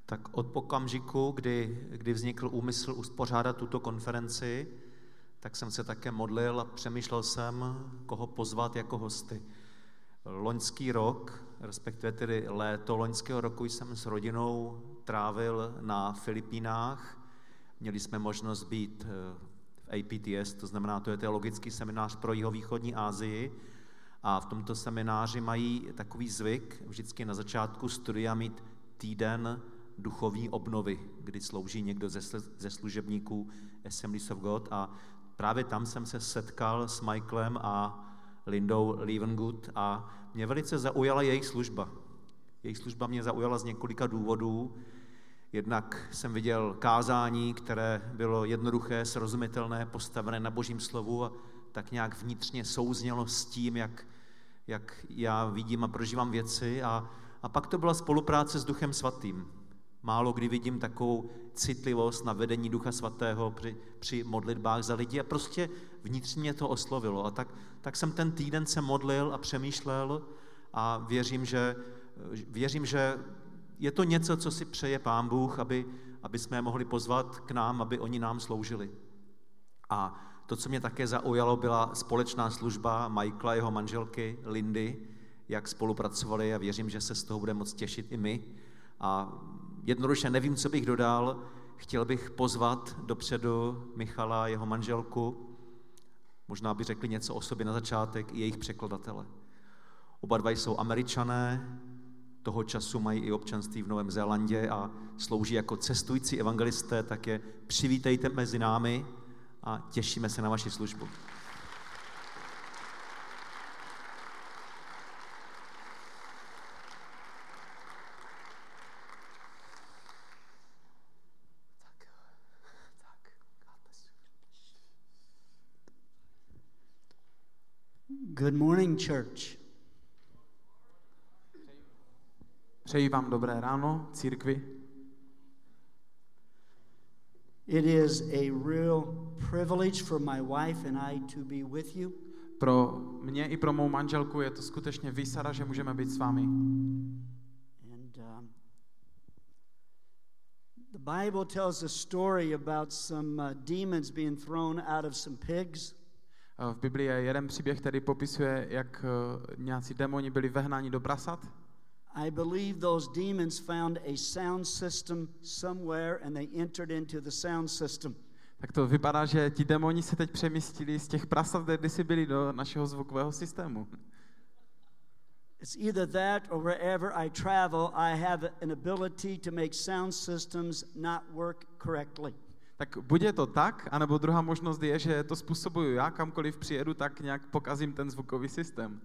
Tak od okamžiku, kdy vznikl úmysl uspořádat tuto konferenci, tak jsem se také modlil a přemýšlel jsem, koho pozvat jako hosty. Loňský rok, respektive tedy léto loňského roku, jsem s rodinou trávil na Filipínách. Měli jsme možnost být v APTS, to znamená, to je teologický seminář pro jihovýchodní Asii. A v tomto semináři mají takový zvyk vždycky na začátku studia mít týden duchovní obnovy, kdy slouží někdo ze služebníků Assemblies of God. A právě tam jsem se setkal s Michaelem a Lindou Levengood a mě velice zaujala jejich služba. Jejich služba mě zaujala z několika důvodů. Jednak jsem viděl kázání, které bylo jednoduché, srozumitelné, postavené na Božím slovu a tak nějak vnitřně souznělo s tím, jak já vidím a prožívám věci. A pak to byla spolupráce s Duchem Svatým. Málo kdy vidím takovou citlivost na vedení Ducha Svatého při modlitbách za lidi a prostě vnitřně to oslovilo. A tak jsem ten týden se modlil a přemýšlel a věřím, že je to něco, co si přeje Pán Bůh, aby jsme je mohli pozvat k nám, aby oni nám sloužili. A to, co mě také zaujalo, byla společná služba Michaela a jeho manželky Lindy, jak spolupracovali a věřím, že se z toho budeme moc těšit i my. A jednoduše nevím, co bych dodal. Chtěl bych pozvat dopředu Michala a jeho manželku. Možná by řekli něco o sobě na začátek i jejich překladatele. Oba dva jsou Američané, toho času mají i občanství v Novém Zélandě a slouží jako cestující evangelisté, tak je přivítejte mezi námi a těšíme se na vaši službu. Good morning, church. Přeji vám dobré ráno, církvi. It is a real privilege for my wife and I to be with you. Pro mě i pro mou manželku je to skutečně výsada, že můžeme být s vámi. And the Bible tells a story about some demons being thrown out of some pigs. V Biblii je jeden příběh, který popisuje, jak nějací démoni byli vehnáni do prasat. I believe those demons found a sound system somewhere and they entered into the sound system. Tak to vypadá, že ti démoni se teď přemístili z těch prasat, kde kdysi byli, do našeho zvukového systému. It's either that or wherever I travel, I have an ability to make sound systems not work correctly. Tak buď je to tak, anebo druhá možnost je, že to způsobuju já, kamkoliv přijedu, tak nějak pokazím ten zvukový systém.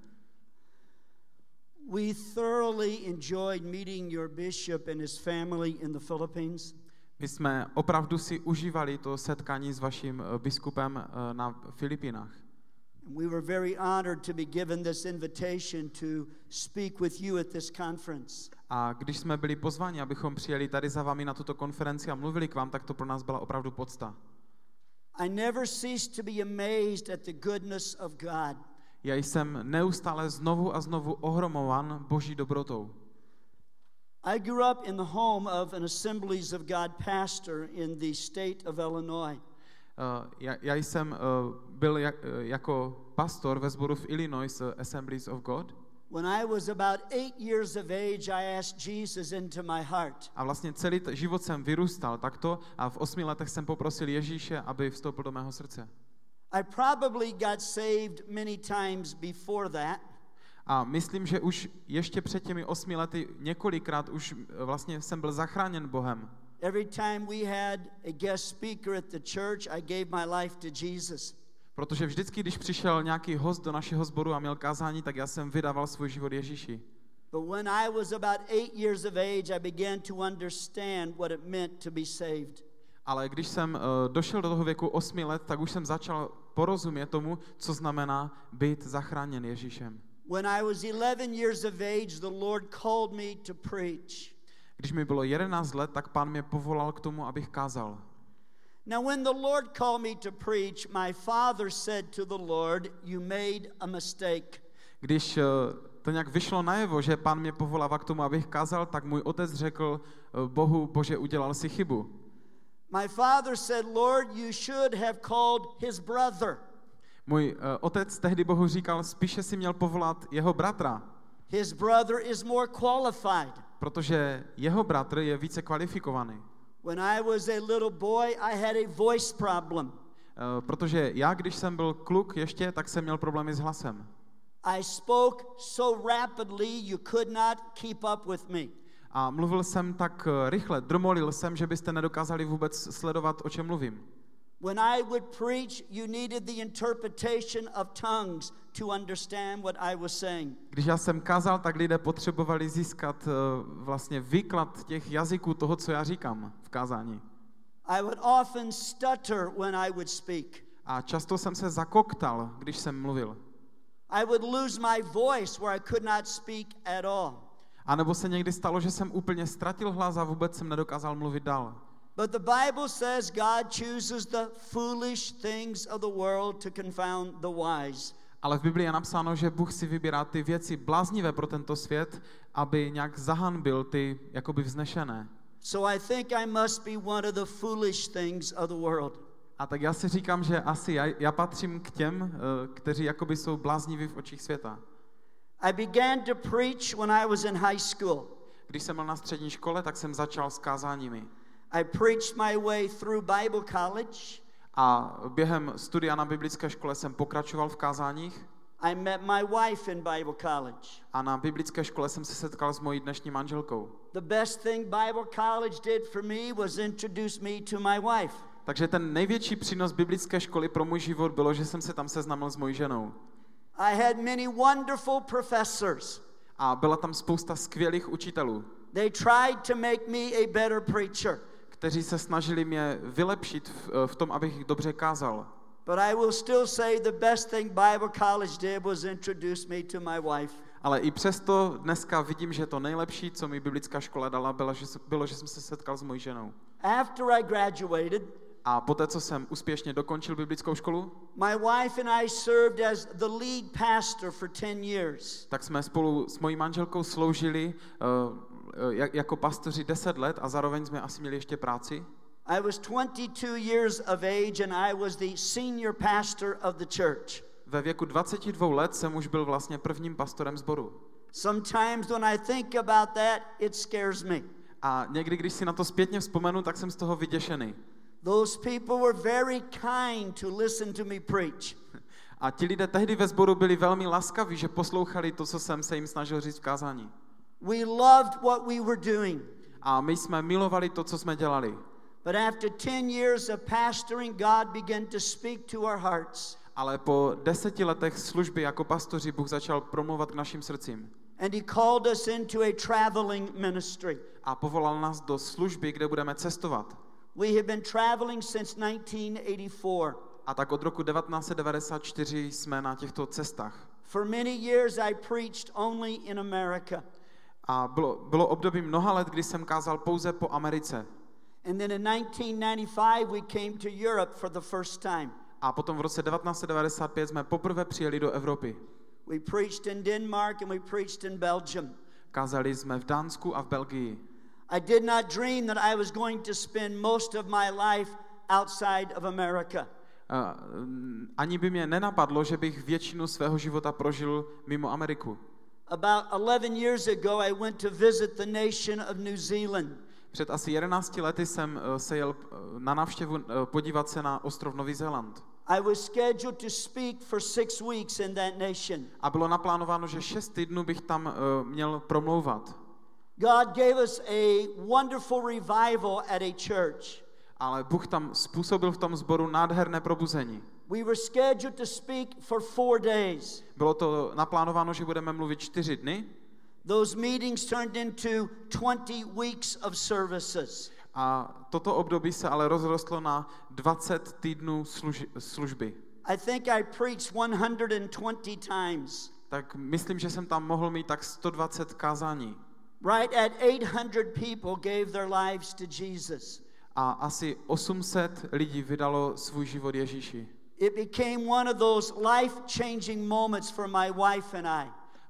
We thoroughly enjoyed meeting your bishop and his family in the Philippines. My jsme opravdu si užívali to setkání s vaším biskupem na Filipínách. We were very honored to be given this invitation to speak with you at this conference. A když jsme byli pozváni, abychom přijeli tady za vámi na tuto konferenci a mluvili k vám, tak to pro nás byla opravdu podsta. I never ceased to be amazed at the goodness of God. Já jsem neustále znovu a znovu ohromován Boží dobrotou. I grew up in the home of an Assemblies of God pastor in the state of Illinois. Já jsem byl jako pastor ve sboru v Illinois Assemblies of God. When I was about 8 years of age, I asked Jesus into my heart. A vlastně celý život jsem vyrůstal takto a v 8 letech jsem poprosil Ježíše, aby vstoupil do mého srdce. I probably got saved many times before that. A myslím, že už ještě před těmi 8 lety několikrát už vlastně jsem byl zachráněn Bohem. Every time we had a guest speaker at the church, I gave my life to Jesus. Protože vždycky, když přišel nějaký host do našeho sboru a měl kázání, tak já jsem vydával svůj život Ježíši. But when I was about 8 years of age, I began to understand what it meant to be saved. Ale když jsem došel do toho věku 8 let, tak už jsem začal porozumět tomu, co znamená být zachráněn Ježíšem. When I was 11 years of age, the Lord called me to preach. Když mi bylo 11 let, tak Pán mě povolal k tomu, abych kázal. Now when the Lord called me to preach, my father said to the Lord, "You made a mistake." Když to nějak vyšlo najevo, že Pán mě povolává k tomu, abych kázal, tak můj otec řekl Bohu, Bože, udělal si chybu. My father said, Lord, you should have called his brother. Můj otec tehdy Bohu říkal, spíše si měl povolat jeho bratra, His brother is more qualified. protože jeho bratr je více kvalifikovaný. When I was a little boy, I had a voice problem. Protože já, když jsem byl kluk ještě, tak jsem měl problémy s hlasem. I spoke so rapidly you could not keep up with me. A mluvil jsem tak rychle, drmolil jsem, že byste nedokázali vůbec sledovat, o čem mluvím. When I would preach, you needed the interpretation of tongues to understand what I was saying. Když já jsem kázal, tak lidé potřebovali získat vlastně výklad těch jazyků toho, co já říkám v kázání. I would often stutter when I would speak. A často jsem se zakoktal, když jsem mluvil. I would lose my voice where I could not speak at all. A nebo se někdy stalo, že jsem úplně ztratil hlas a vůbec jsem nedokázal mluvit dál. But the Bible says God chooses the foolish things of the world to confound the wise. Ale v Biblii je napsáno, že Bůh si vybírá ty věci bláznivé pro tento svět, aby nějak zahanbil ty jakoby vznešené. So I think I must be one of the foolish things of the world. A tak já si říkám, že asi já patřím k těm, kteří jakoby jsou blázniví v očích světa. I began to preach when I was in high school. Když jsem byl na střední škole, tak jsem začal s kázáními. I preached my way through Bible college. A během studia na biblické škole jsem pokračoval v kázáních. I met my wife in Bible college. A na biblické škole jsem se setkal s mojí dnešní manželkou. The best thing Bible college did for me was introduce me to my wife. Takže ten největší přínos biblické školy pro můj život bylo, že jsem se tam seznámil s mojí ženou. I had many wonderful professors. A byla tam spousta skvělých učitelů. They tried to make me a better preacher. Kteří se snažili mě vylepšit v tom, abych dobře kázal. But I will still say the best thing Bible college did was introduce me to my wife. Ale i přesto dneska vidím, že to nejlepší, co mi biblická škola dala, bylo, že jsem se setkal s mojí ženou. After I graduated, a poté, co jsem úspěšně dokončil biblickou školu, my wife and I served as the lead pastor for 10 years. Tak jsme spolu s mojí manželkou sloužili jako pastoři 10 let a zároveň jsme asi měli ještě práci. I was 22 years of age and I was the senior pastor of the church. Ve věku 22 let jsem už byl vlastně prvním pastorem sboru. Sometimes when I think about that, it scares me. A někdy, když si na to zpětně vzpomenu, tak jsem z toho vyděšený. Those people were very kind to listen to me preach. A ti lidé tehdy ve sboru byli velmi laskaví, že poslouchali to, co jsem se jim snažil říct v kázání. We loved what we were doing. A my jsme milovali to, co jsme dělali. But after 10 years of pastoring, God began to speak to our hearts. Ale po 10 letech služby jako pastoři Bůh začal promluvat k našim srdcím. And he called us into a traveling ministry. A povolal nás do služby, kde budeme cestovat. We have been traveling since 1984. A tak od roku 1994 jsme na těchto cestách. For many years I preached only in America. A bylo období mnoha let, kdy jsem kázal pouze po Americe. And then in 1995 we came to Europe for the first time. A potom v roce 1995 jsme poprvé přijeli do Evropy. We preached in Denmark and we preached in Belgium. Kázali jsme v Dánsku a v Belgii. I did not dream that I was going to spend most of my life outside of America. Ani by mě nenapadlo, že bych většinu svého života prožil mimo Ameriku. About 11 years ago I went to visit the nation of New Zealand. Před asi 11 lety jsem se jel na návštěvu podívat se na ostrov Nový Zéland. I was scheduled to speak for 6 weeks in that nation. A bylo naplánováno, že 6 týdnů bych tam měl promlouvat. God gave us a wonderful revival at a church. Ale Bůh tam způsobil v tom sboru nádherné probuzení. We were scheduled to speak for 4 days. Bylo to naplánováno, že budeme mluvit 4 dny. Those meetings turned into 20 weeks of services. A toto období se ale rozrostlo na 20 týdnů služby. I think I preached 120 times. Tak myslím, že jsem tam mohl mít tak 120 kázání. Right at 800 people gave their lives to Jesus. A asi 800 lidí vydalo svůj život Ježíši. It became one of those life-changing moments for my wife and I.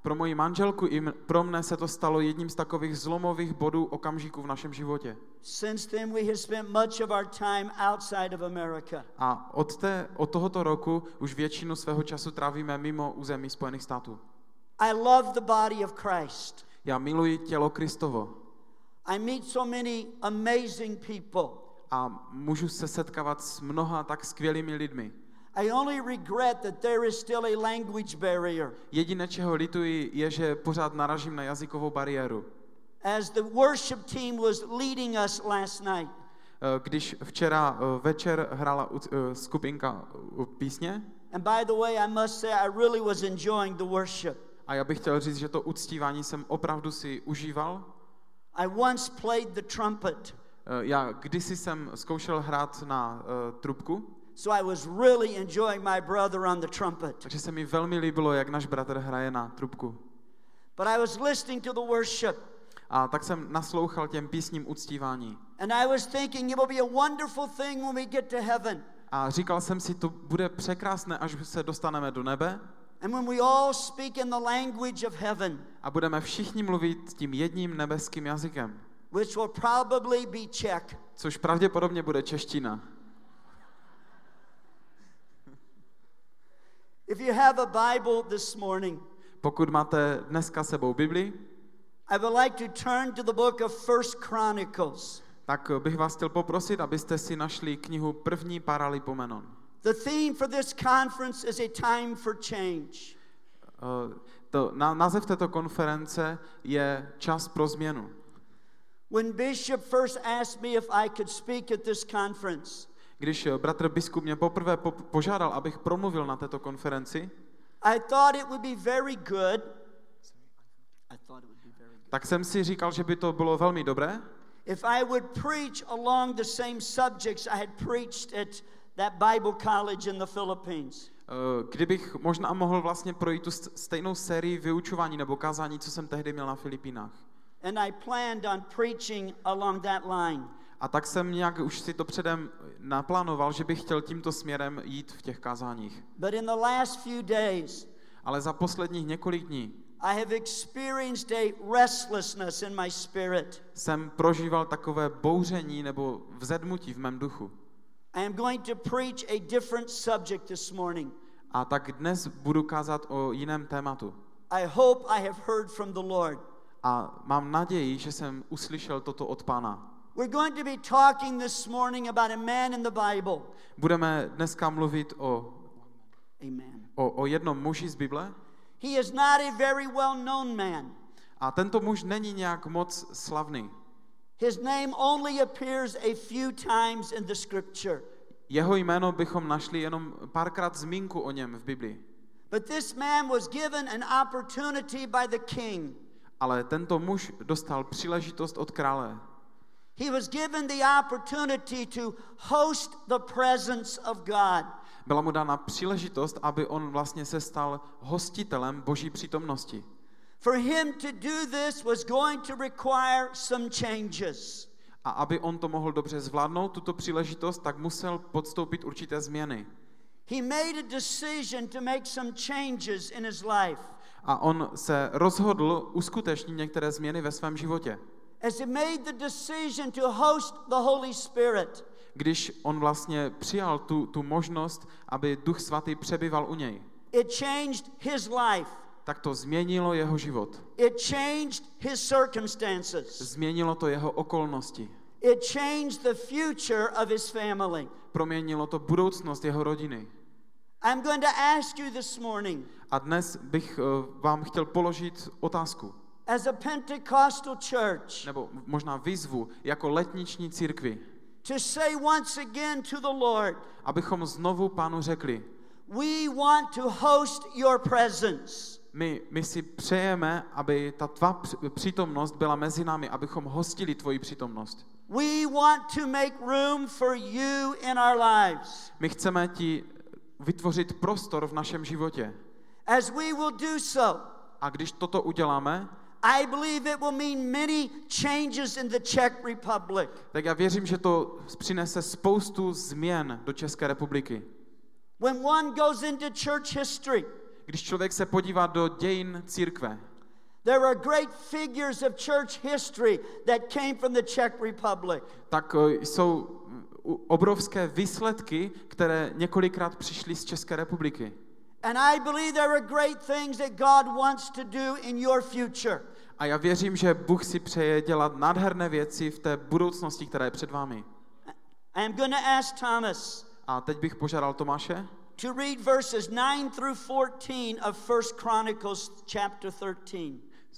Pro moji manželku i pro mne se to stalo jedním z takových zlomových bodů okamžiků v našem životě. Since then we have spent much of our time outside of America. A od tohoto roku už většinu svého času trávíme mimo území Spojených států. I love the body of Christ. Já miluji tělo Kristovo. I meet so many amazing people. A můžu se setkávat s mnoha tak skvělými lidmi. I only regret that there is still a language barrier. Jediné, čeho lituji, je, že pořád naražím na jazykovou bariéru. As the worship team was leading us last night, Když včera večer hrála skupinka písně, and by the way, I must say I really was enjoying the worship. a já bych chtěl říct, že to uctívání jsem opravdu si užíval. I once played the trumpet, Já kdysi jsem zkoušel hrát na trubku, so I was really enjoying my brother on the trumpet. takže se mi velmi líbilo, jak náš bratr hraje na trubku. But I was listening to the worship, A tak jsem naslouchal těm písním uctívání. and I was thinking it will be a wonderful thing when we get to heaven. A říkal jsem si, to bude překrásné, až se dostaneme do nebe. And when we all speak in the language of heaven, A budeme všichni mluvit tím jedním nebeským jazykem, which will probably be Czech. což pravděpodobně bude čeština. If you have a Bible this morning, Pokud máte dneska sebou Bibli, I would like to turn to the book of 1 Chronicles. tak bych vás chtěl poprosit, abyste si našli knihu 1. Paralipomenon. The theme for this conference is a time for change. Název této konference je Čas pro změnu. When Bishop first asked me if I could speak at this conference, Když bratr biskup mě poprvé požádal, abych promluvil na této konferenci, I thought it would be very good. tak jsem si říkal, že by to bylo velmi dobré, If I would preach along the same subjects I had preached at that Bible college in the Philippines. kdybych možná mohl vlastně projít tu stejnou sérii vyučování nebo kázání, co jsem tehdy měl na Filipínách. And I planned on preaching along that line. A tak jsem nějak už si to předem naplánoval, že bych chtěl tímto směrem jít v těch kázáních. But in the last few days, Ale za posledních několik dní I have experienced a restlessness in my spirit. jsem prožíval takové bouření nebo vzedmutí v mém duchu. I am going to preach a different subject this morning. A tak dnes budu kázat o jiném tématu. I hope I have heard from the Lord. A mám naději, že jsem uslyšel toto od Pána. We're going to be talking this morning about a man in the Bible. Budeme dneska mluvit Amen. o jednom muži z Bible. He is not a very well-known man. A tento muž není nějak moc slavný. His name only appears a few times in the scripture. Jeho jméno bychom našli jenom párkrát zmínku o něm v Biblii. But this man was given an opportunity by the king. Ale tento muž dostal příležitost od krále. He was given the opportunity to host the presence of God. Byla mu dána příležitost, aby on vlastně se stal hostitelem Boží přítomnosti. For him to do this was going to require some changes. A aby on to mohl dobře zvládnout, tuto příležitost, tak musel podstoupit určité změny. He made a decision to make some changes in his life. A on se rozhodl uskutečnit některé změny ve svém životě. As he made the decision to host the Holy Spirit, Když on vlastně přijal tu možnost, aby Duch Svatý přebyval u něj, it changed his life. tak to změnilo jeho život. It changed his circumstances. Změnilo to jeho okolnosti. It changed the future of his family. Proměnilo to budoucnost jeho rodiny. I'm going to ask you this morning, A dnes bych vám chtěl položit otázku, as a Pentecostal church, nebo možná výzvu jako letniční církvi, to say once again to the Lord, abychom znovu Pánu řekli, we want to host your presence. my si přejeme, aby ta tvá přítomnost byla mezi námi, abychom hostili tvoji přítomnost. We want to make room for you in our lives. My chceme ti vytvořit prostor v našem životě. As we will do so, A když toto uděláme, I believe it will mean many changes in the Czech Republic. tak já věřím, že to přinese spoustu změn do České republiky. When one goes into church history, Když člověk se podívá do dějin církve, there are great figures of church history that came from the Czech Republic. tak jsou obrovské výsledky, které několikrát přišly z České republiky. And I believe there are great things that God wants to do in your future. A já věřím, že Bůh si přeje dělat nádherné věci v té budoucnosti, která je před vámi. I am going to ask Thomas A teď bych požádal Tomáše, to read verses 9 through 14 of 1 Chronicles chapter 13.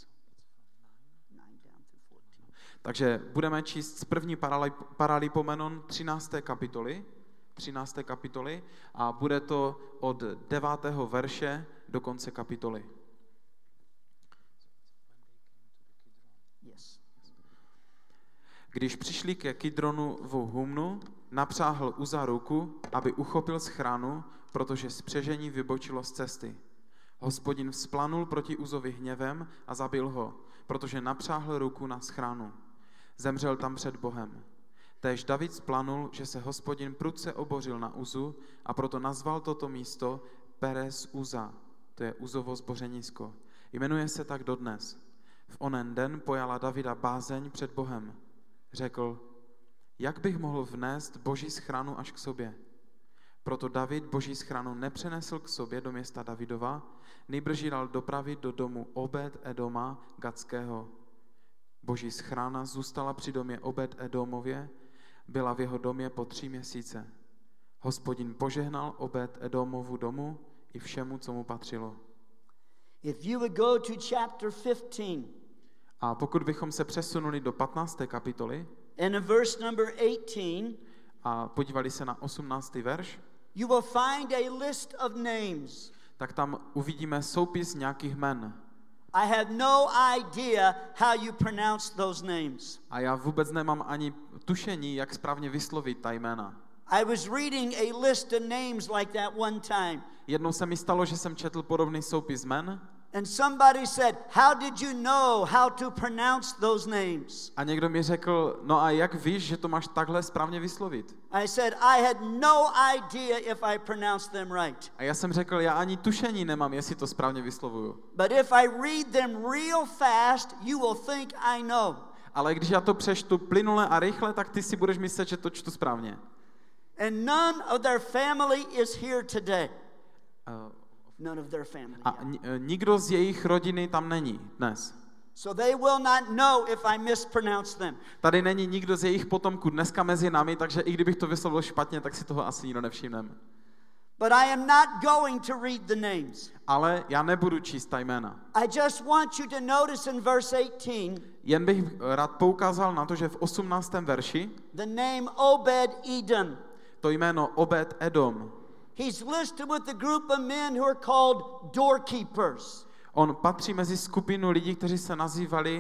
takže budeme číst z první Paralipomenon 13. kapitoly a bude to od 9. verše do konce kapitoly. Yes. Když přišli ke Kidronu v Humnu, napřáhl Uza ruku, aby uchopil schránu, protože spřežení vybočilo z cesty. Hospodin vzplanul proti Uzovi hněvem a zabil ho, protože napřáhl ruku na schránu. Zemřel tam před Bohem. Též David vzplanul, že se Hospodin prudce obořil na Uzu a proto nazval toto místo Peres Uza, to je Uzovo zbořenisko. Jmenuje se tak dodnes. V onen den pojala Davida bázeň před Bohem. Řekl, jak bych mohl vnést Boží schránu až k sobě? Proto David Boží schránu nepřenesl k sobě do města Davidova, nýbrž ji dal dopravit do domu Obed Edoma Gatského. Boží schrána zůstala při domě Obed Edomově, byla v jeho domě po 3 měsíce. Hospodin požehnal Obed Edomovu domu i všemu, co mu patřilo. If you would go to chapter 15 A pokud bychom se přesunuli do 15. kapitoly and in verse number 18, a podívali se na 18. verš, you will find a list of names. tak tam uvidíme soupis nějakých jmen. I have no idea how you pronounce those names. A já vůbec nemám ani tušení, jak správně vyslovit ta jména. I was reading a list of names like that one time. Jednou se mi stalo, že jsem četl podobný soupis jmen And somebody said, how did you know how to pronounce those names? a někdo mi řekl, no a jak víš, že to máš takhle správně vyslovit? I said, I had no idea if I pronounced them right. A já jsem řekl, já ani tušení nemám, jestli to správně vyslovuju. But if I read them real fast, you will think I know. Ale když já to přečtu plynule a rychle, tak ty si budeš myslet, že to čtu správně. And none of their family is here today. None of their family. A nikdo z jejich rodiny tam není dnes. So they will not know if I mispronounce them. Tady není nikdo z jejich potomků dneska mezi námi, takže i kdybych to vyslovil špatně, tak si toho asi nikdo nevšimne. But I am not going to read the names. Ale já nebudu číst ta jména. I just want you to notice in verse 18 Jen bych rád poukázal na to, že v 18. verši the name Obed Edom. to jméno Obed Edom, He's listed with a group of men who are called doorkeepers. on patří mezi skupinu lidí, kteří se nazývali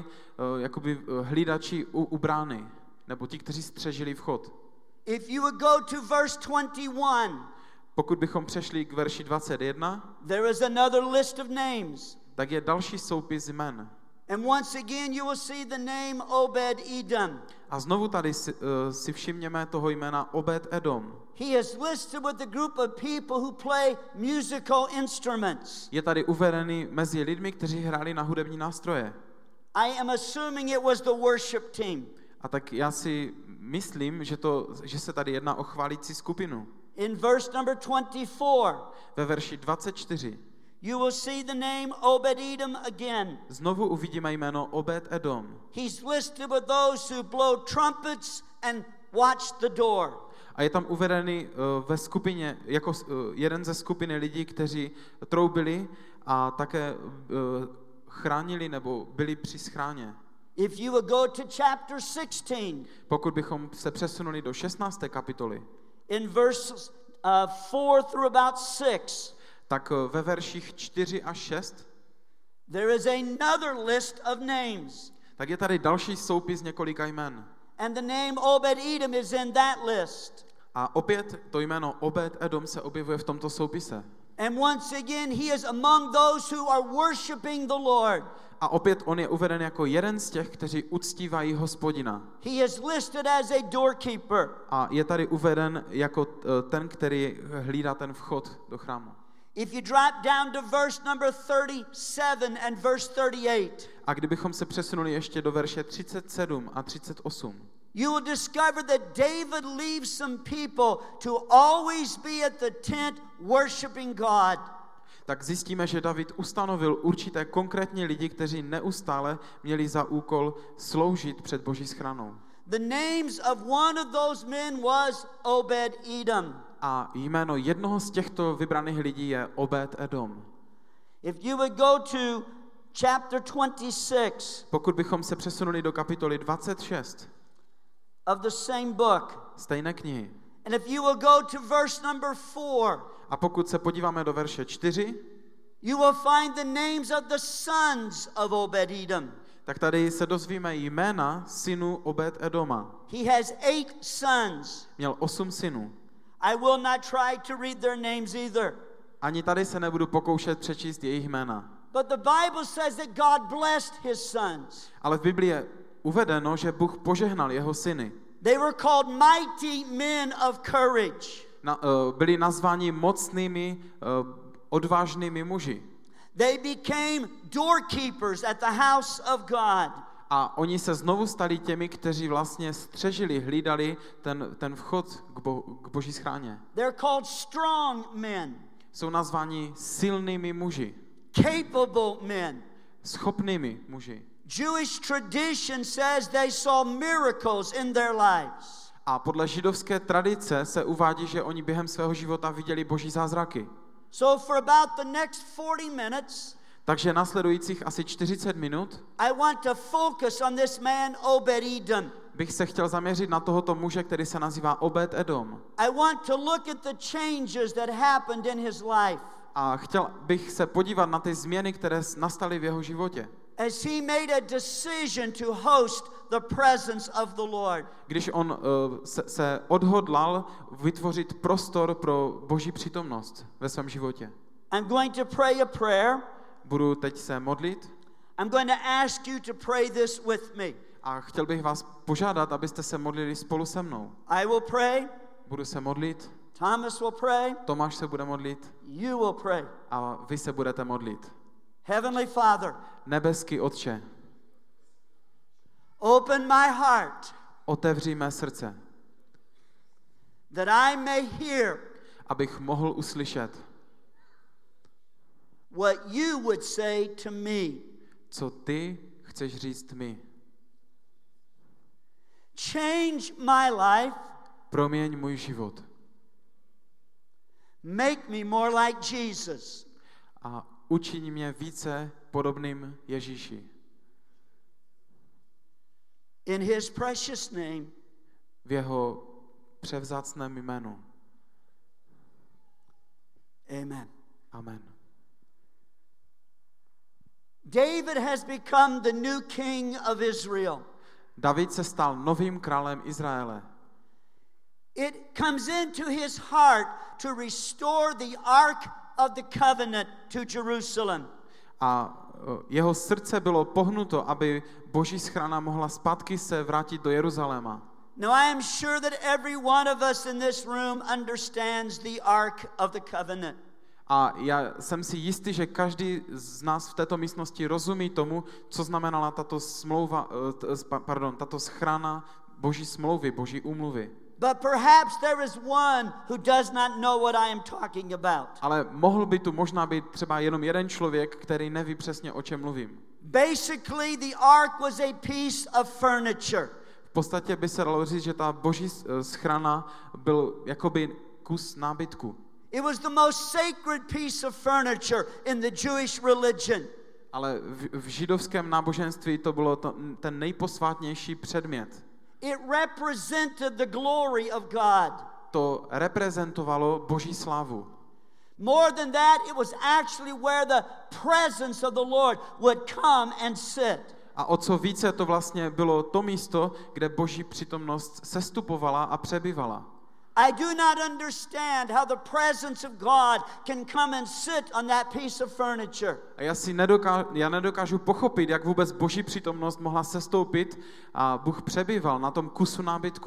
hlídači u brány, nebo ti, kteří střežili vchod. If you would go to verse 21, Pokud bychom přešli k verši 21, there is another list of names. tak je další soupis jmen. And once again you will see the name Obed Edom. A znovu tady si všimněme toho jména Obed Edom. He is listed with a group of people who play musical instruments. Je tady uvedený mezi lidmi, kteří hráli na hudební nástroje. I am assuming it was the worship team. A tak já si myslím, že se tady jedná o chválící skupinu. In verse number 24, Ve verši 24 you will see the name Obed Edom again. znovu uvidíme jméno Obed Edom. He's listed with those who blow trumpets and watch the door. A je tam uvedený ve skupině, jako jeden ze skupiny lidí, kteří troubili a také chránili nebo byli při schráně. If you will go to chapter 16, Pokud bychom se přesunuli do 16. kapitoly, in verses 4 through about 6, tak ve verších 4 až 6, there is another list of names. tak je tady další soupis několika jmen. And the name Obed Edom is in that list. A opět to jméno Obed Edom se objevuje v tomto soupise. And once again, he is among those who are worshiping the Lord. A opět on je uveden jako jeden z těch, kteří uctívají Hospodina. He is listed as a doorkeeper. A je tady uveden jako ten, který hlídá ten vchod do chrámu. If you drop down to verse number 37 and verse 38, A kdybychom se přesunuli ještě do verše 37 a 38, you will discover that David leaves some people to always be at the tent worshiping God. tak zjistíme, že David ustanovil určité konkrétní lidi, kteří neustále měli za úkol sloužit před Boží schranou. The names of one of those men was Obed-Edom. A jméno jednoho z těchto vybraných lidí je Obed-Edom. If you would go to chapter 26 Pokud bychom se přesunuli do kapitoly 26 of the same book, stejné knihy, and if you will go to verse number 4, a pokud se podíváme do verše 4, you will find the names of the sons of Obed-Edom. tak tady se dozvíme jména synů Obed-Edoma. He has 8 sons. Měl 8 synů. I will not try to read their names either. Ani tady se nebudu pokoušet přečíst jejich jména. But the Bible says that God blessed his sons. Ale v Biblii je uvedeno, že Bůh požehnal jeho syny. They were called mighty men of courage. Byli nazváni mocnými, odvážnými muži. They became doorkeepers at the house of God. A oni se znovu stali těmi, kteří vlastně střežili, hlídali ten vchod k Boží schráně. They're called strong men, Jsou nazváni silnými muži, capable men. schopnými muži. Jewish tradition says they saw miracles in their lives. A podle židovské tradice se uvádí, že oni během svého života viděli Boží zázraky. So for about the next 40 minutes, Takže následujících asi 40 minut I want to focus on this man Obed-Edom. bych se chtěl zaměřit na tohoto muže, který se nazývá Obed-Edom. I want to look at the changes that happened in his life A chtěl bych se podívat na ty změny, které nastaly v jeho životě. as he made a decision to host the presence of the Lord. Když on se odhodlal vytvořit prostor pro Boží přítomnost ve svém životě. I'm going to pray a prayer. Budu teď se modlit I'm going to ask you to pray this with me. a chtěl bych vás požádat, abyste se modlili spolu se mnou. I will pray. Budu se modlit, Thomas will pray. Tomáš se bude modlit You will pray. a vy se budete modlit. Heavenly Father, Nebeský Otče, open my heart otevři mé srdce, that I may hear abych mohl uslyšet, what you would say to me. co ty chceš říct mi. Change my life. Proměň můj život Make me more like Jesus. a učiň mě více podobným Ježíši. In his precious name, V jeho převzácném jménu. amen. Amen. David has become the new king of Israel. David se stal novým králem Izraele. It comes into his heart to restore the Ark of the Covenant to Jerusalem. A jeho srdce bylo pohnuto, aby Boží schrana mohla zpátky se vrátit do Jeruzaléma. Now I am sure that every one of us in this room understands the Ark of the Covenant. A já jsem si jistý, že každý z nás v této místnosti rozumí tomu, co znamenala tato tato schrana Boží smlouvy, Boží úmluvy. But perhaps there is one who does not know what I am talking about. Ale mohl by tu možná být třeba jenom jeden člověk, který neví přesně, o čem mluvím. Basically, the ark was a piece of furniture. V podstatě by se dalo říct, že ta Boží schrana byl jakoby kus nábytku. It was the most sacred piece of furniture in the Jewish religion. Ale v židovském náboženství to bylo ten nejposvátnější předmět. It represented the glory of God. To reprezentovalo Boží slávu. More than that, it was actually where the presence of the Lord would come and sit. A o co více, to vlastně bylo to místo, kde Boží přítomnost sestupovala a přebývala. I do not understand how the presence of God can come and sit on that piece of furniture. A já nedokážu pochopit, jak vůbec Boží přítomnost mohla sestoupit a Bůh přebýval na tom kusu nábytku.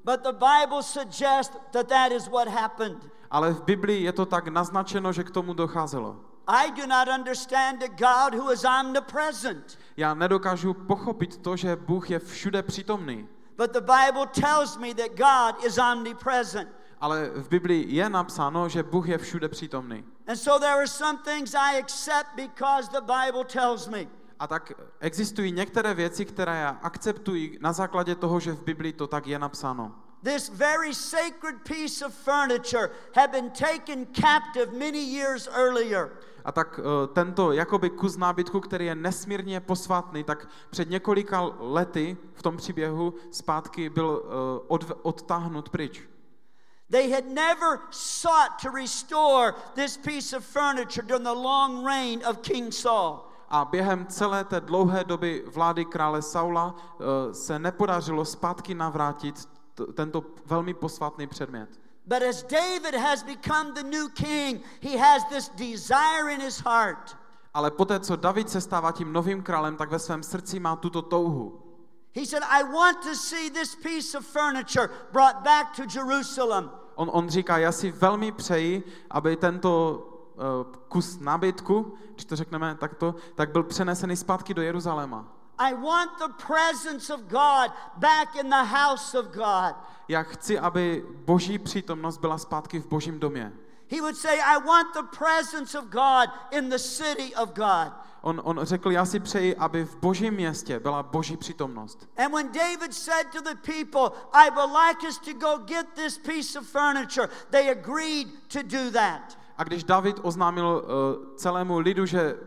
But the Bible suggests that is what happened. Ale v Biblii je to tak naznačeno, že k tomu docházelo. I do not understand a God who is omnipresent. Já nedokážu pochopit to, že Bůh je všude přítomný. But the Bible tells me that God is omnipresent. Ale v Biblii je napsáno, že Bůh je všude přítomný. And so there are some things I accept because the Bible tells me. A tak existují některé věci, které já akceptuji na základě toho, že v Biblii to tak je napsáno. This very sacred piece of furniture had been taken captive many years earlier. A tak tento jakoby kus nábytku, který je nesmírně posvátný, tak před několika lety v tom příběhu zpátky byl odtáhnut pryč. They had never sought to restore this piece of furniture during the long reign of King Saul. A během celé té dlouhé doby vlády krále Saula se nepodařilo zpátky navrátit tento velmi posvátný předmět. But as David has become the new king, he has this desire in his heart. Ale poté, co David se stává tím novým králem, tak ve svém srdci má tuto touhu. He said, I want to see this piece of furniture brought back to Jerusalem. On říká, já si velmi přeji, aby tento kus nábytku, když to řekneme takto, tak byl přenesený zpátky do Jeruzaléma. I want the presence of God back in the house of God. Já chci, aby Boží přítomnost byla zpátky v Božím domě. He would say, I want the presence of God in the city of God. On řekl, já si přeji, aby v Božím městě byla Boží přítomnost. And when David said to the people, I would like us to go get this piece of furniture, they agreed to do that. A když David oznámil celému lidu,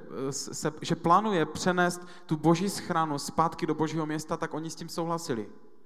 že plánuje přenést tu Boží schranu zpátky do Božího města, tak oni s tím souhlasili.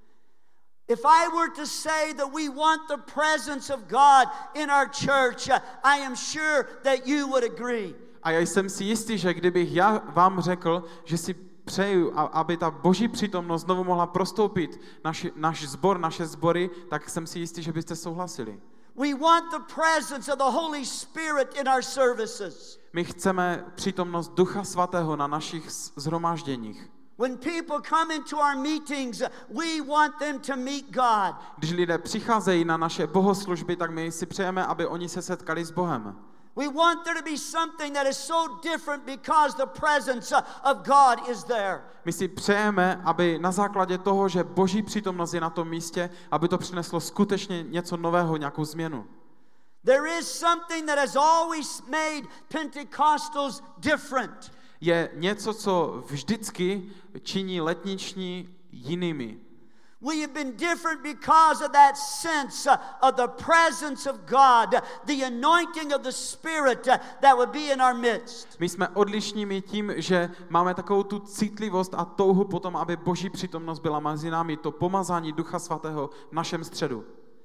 If I were to say that we want the presence of God in our church, I am sure that you would agree. A já jsem si jistý, že kdybych já vám řekl, že si přeju, aby ta Boží přítomnost znovu mohla prostoupit naše sbory, tak jsem si jistý, že byste souhlasili. We want the presence of the Holy Spirit in our services. My chceme přítomnost Ducha Svatého na našich shromážděních. When people come into our meetings, we want them to meet God. Když lidé přicházejí na naše bohoslužby, tak my si přejeme, aby oni se setkali s Bohem. We want there to be something that is so different because the presence of God is there. My si přejeme, aby na základě toho, že Boží přítomnost je na tom místě, aby to přineslo skutečně něco nového, nějakou změnu. There is something that has always made Pentecostals different. Je něco, co vždycky činí letniční jinými. We have been different because of that sense of the presence of God, the anointing of the Spirit that would be in our midst. My jsme odlišnými tím, že máme takovou tu citlivost a touhu potom, aby Boží přítomnost byla mezi námi, to pomazání Ducha Svatého v našem středu.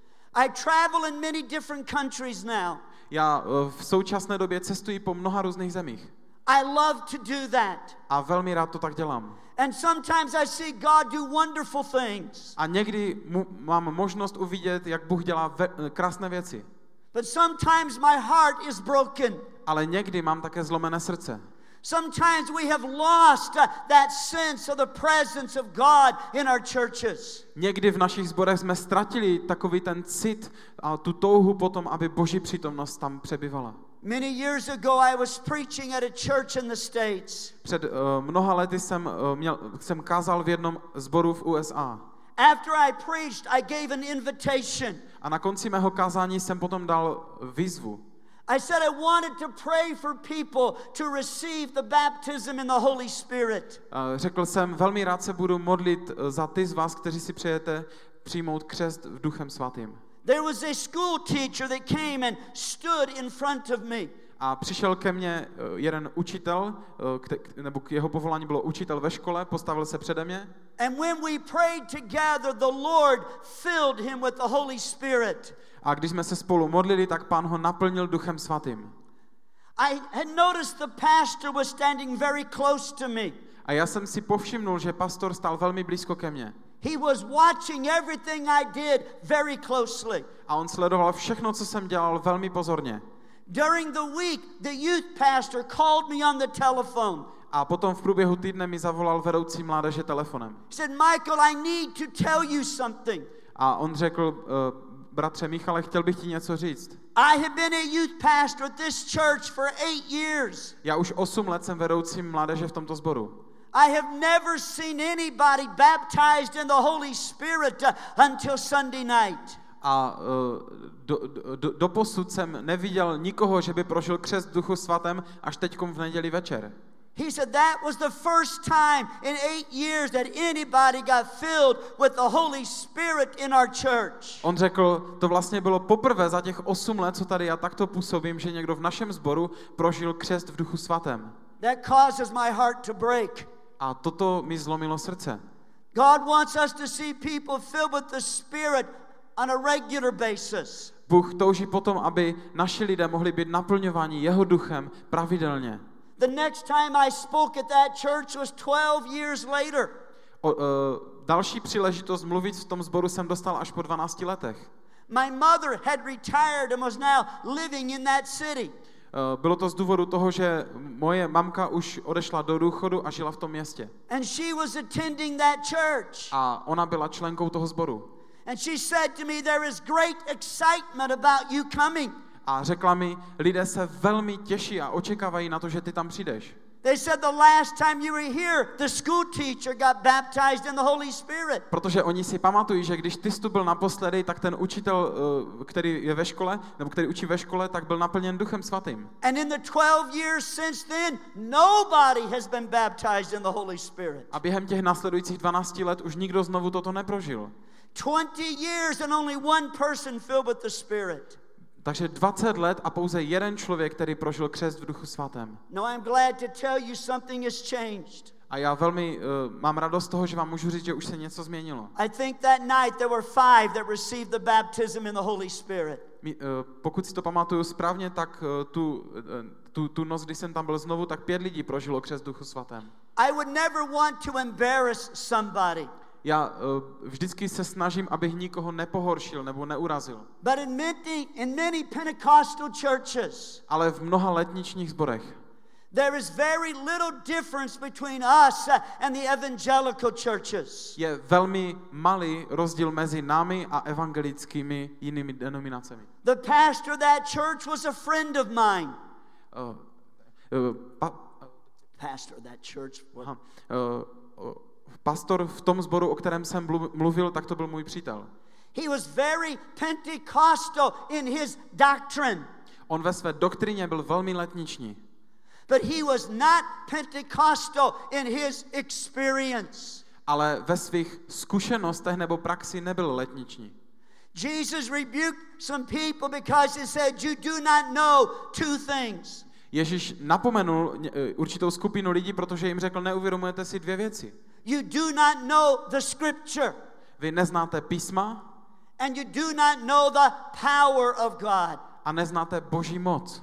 I travel in many different countries now. Já v současné době cestuji po mnoha různých zemích. I love to do that. A velmi rád to tak dělám. And sometimes I see God do wonderful things. A někdy mám možnost uvidět, jak Bůh dělá krásné věci. But sometimes my heart is broken. Ale někdy mám také zlomené srdce. Sometimes we have lost that sense of the presence of God in our churches. Někdy v našich sborech jsme ztratili takový ten cit a tu touhu potom, aby Boží přítomnost tam přebyvala. Many years ago I was preaching at a church in the States. Před mnoha lety jsem kázal v jednom sboru v USA. After I preached, I gave an invitation. A na konci mého kázání jsem potom dal výzvu. I said I wanted to pray for people to receive the baptism in the Holy Spirit. Řekl jsem, velmi rád se budu modlit za ty z vás, kteří si přejete přijmout křest v Duchem Svatým. There was a school teacher that came and stood in front of me. A přišel ke mně jeden učitel, nebo jeho povolání bylo učitel ve škole, postavil se přede mě. And when we prayed together, the Lord filled him with the Holy Spirit. A když jsme se spolu modlili, tak Pán ho naplnil Duchem Svatým. I had noticed the pastor was standing very close to me. A já jsem si povšimnul, že pastor stál velmi blízko ke mně. He was watching everything I did very closely. A on sledoval všechno, co jsem dělal, velmi pozorně. During the week, the youth pastor called me on the telephone. A potom v průběhu týdne mi zavolal vedoucí mládeže telefonem. He said, Michael, I need to tell you something. A on řekl, bratře Michale, chtěl bych ti něco říct. I have been a youth pastor at this church for 8 years. Já už 8 let jsem vedoucím mládeže v tomto sboru. I have never seen anybody baptized in the Holy Spirit until Sunday night. A doposud jsem neviděl nikoho, že by prožil křest v Duchu Svatém až teďkom v neděli večer. He said that was the first time in 8 years that anybody got filled with the Holy Spirit in our church. On řekl, to vlastně bylo poprvé za těch 8 let, co tady já takto působím, že někdo v našem sboru prožil křest v Duchu Svatém. That causes my heart to break. A toto mi zlomilo srdce. God wants us to see people filled with the Spirit on a regular basis. Bůh touží potom, aby naši lidé mohli být naplňováni jeho duchem pravidelně. The next time I spoke at that church was 12 years later. Další příležitost mluvit v tom sboru jsem dostal až po 12 letech. My mother had retired and was now living in that city. Bylo to z důvodu toho, že moje mamka už odešla do důchodu a žila v tom městě. And she was attending that church. A ona byla členkou toho sboru. And she said to me, there is great excitement about you coming. A řekla mi, lidé se velmi těší a očekávají na to, že ty tam přijdeš. They said the last time you were here, the school teacher got baptized in the Holy Spirit. Protože oni si pamatují, že když ty jsi tu byl naposledy, tak ten učitel, který je ve škole, nebo který učí ve škole, tak byl naplněn Duchem Svatým. And in the 12 years since then, nobody has been baptized in the Holy Spirit. A během těch následujících 12 let už nikdo znovu toto neprožil. 20 years and only one person filled with the Spirit. Takže 20 let a pouze jeden člověk, který prožil křest v Duchu Svatém. No, I'm glad to tell you something has changed. A já velmi mám radost z toho, že vám můžu říct, že už se něco změnilo. I think that night there were 5 that received the baptism in the Holy Spirit. Pokud si to pamatuju správně, tak tu noc, když jsem tam byl znovu, tak 5 lidí prožilo křest v Duchu Svatém. I would never want to embarrass somebody. Já vždycky se snažím, abych nikoho nepohoršil nebo neurazil. But in many Pentecostal churches, Ale v mnoha letničních sborech there is very little difference between us and the evangelical churches. je velmi malý rozdíl mezi námi a evangelickými jinými denominacemi. The pastor of that church was a friend of mine. Pastor of that church. Pastor v tom sboru, o kterém jsem mluvil, tak to byl můj přítel. He was very Pentecostal in his doctrine. On ve své doktríně byl velmi letniční. But he was not Pentecostal in his experience. Ale ve svých zkušenostech nebo praxi nebyl letniční. Jesus rebuked some people because he said, you do not know 2 things. Ježíš napomenul určitou skupinu lidí, protože jim řekl, neuvědomujete si 2 věci. You do not know the scripture. Vy neznáte písma And you do not know the power of God. a neznáte Boží moc.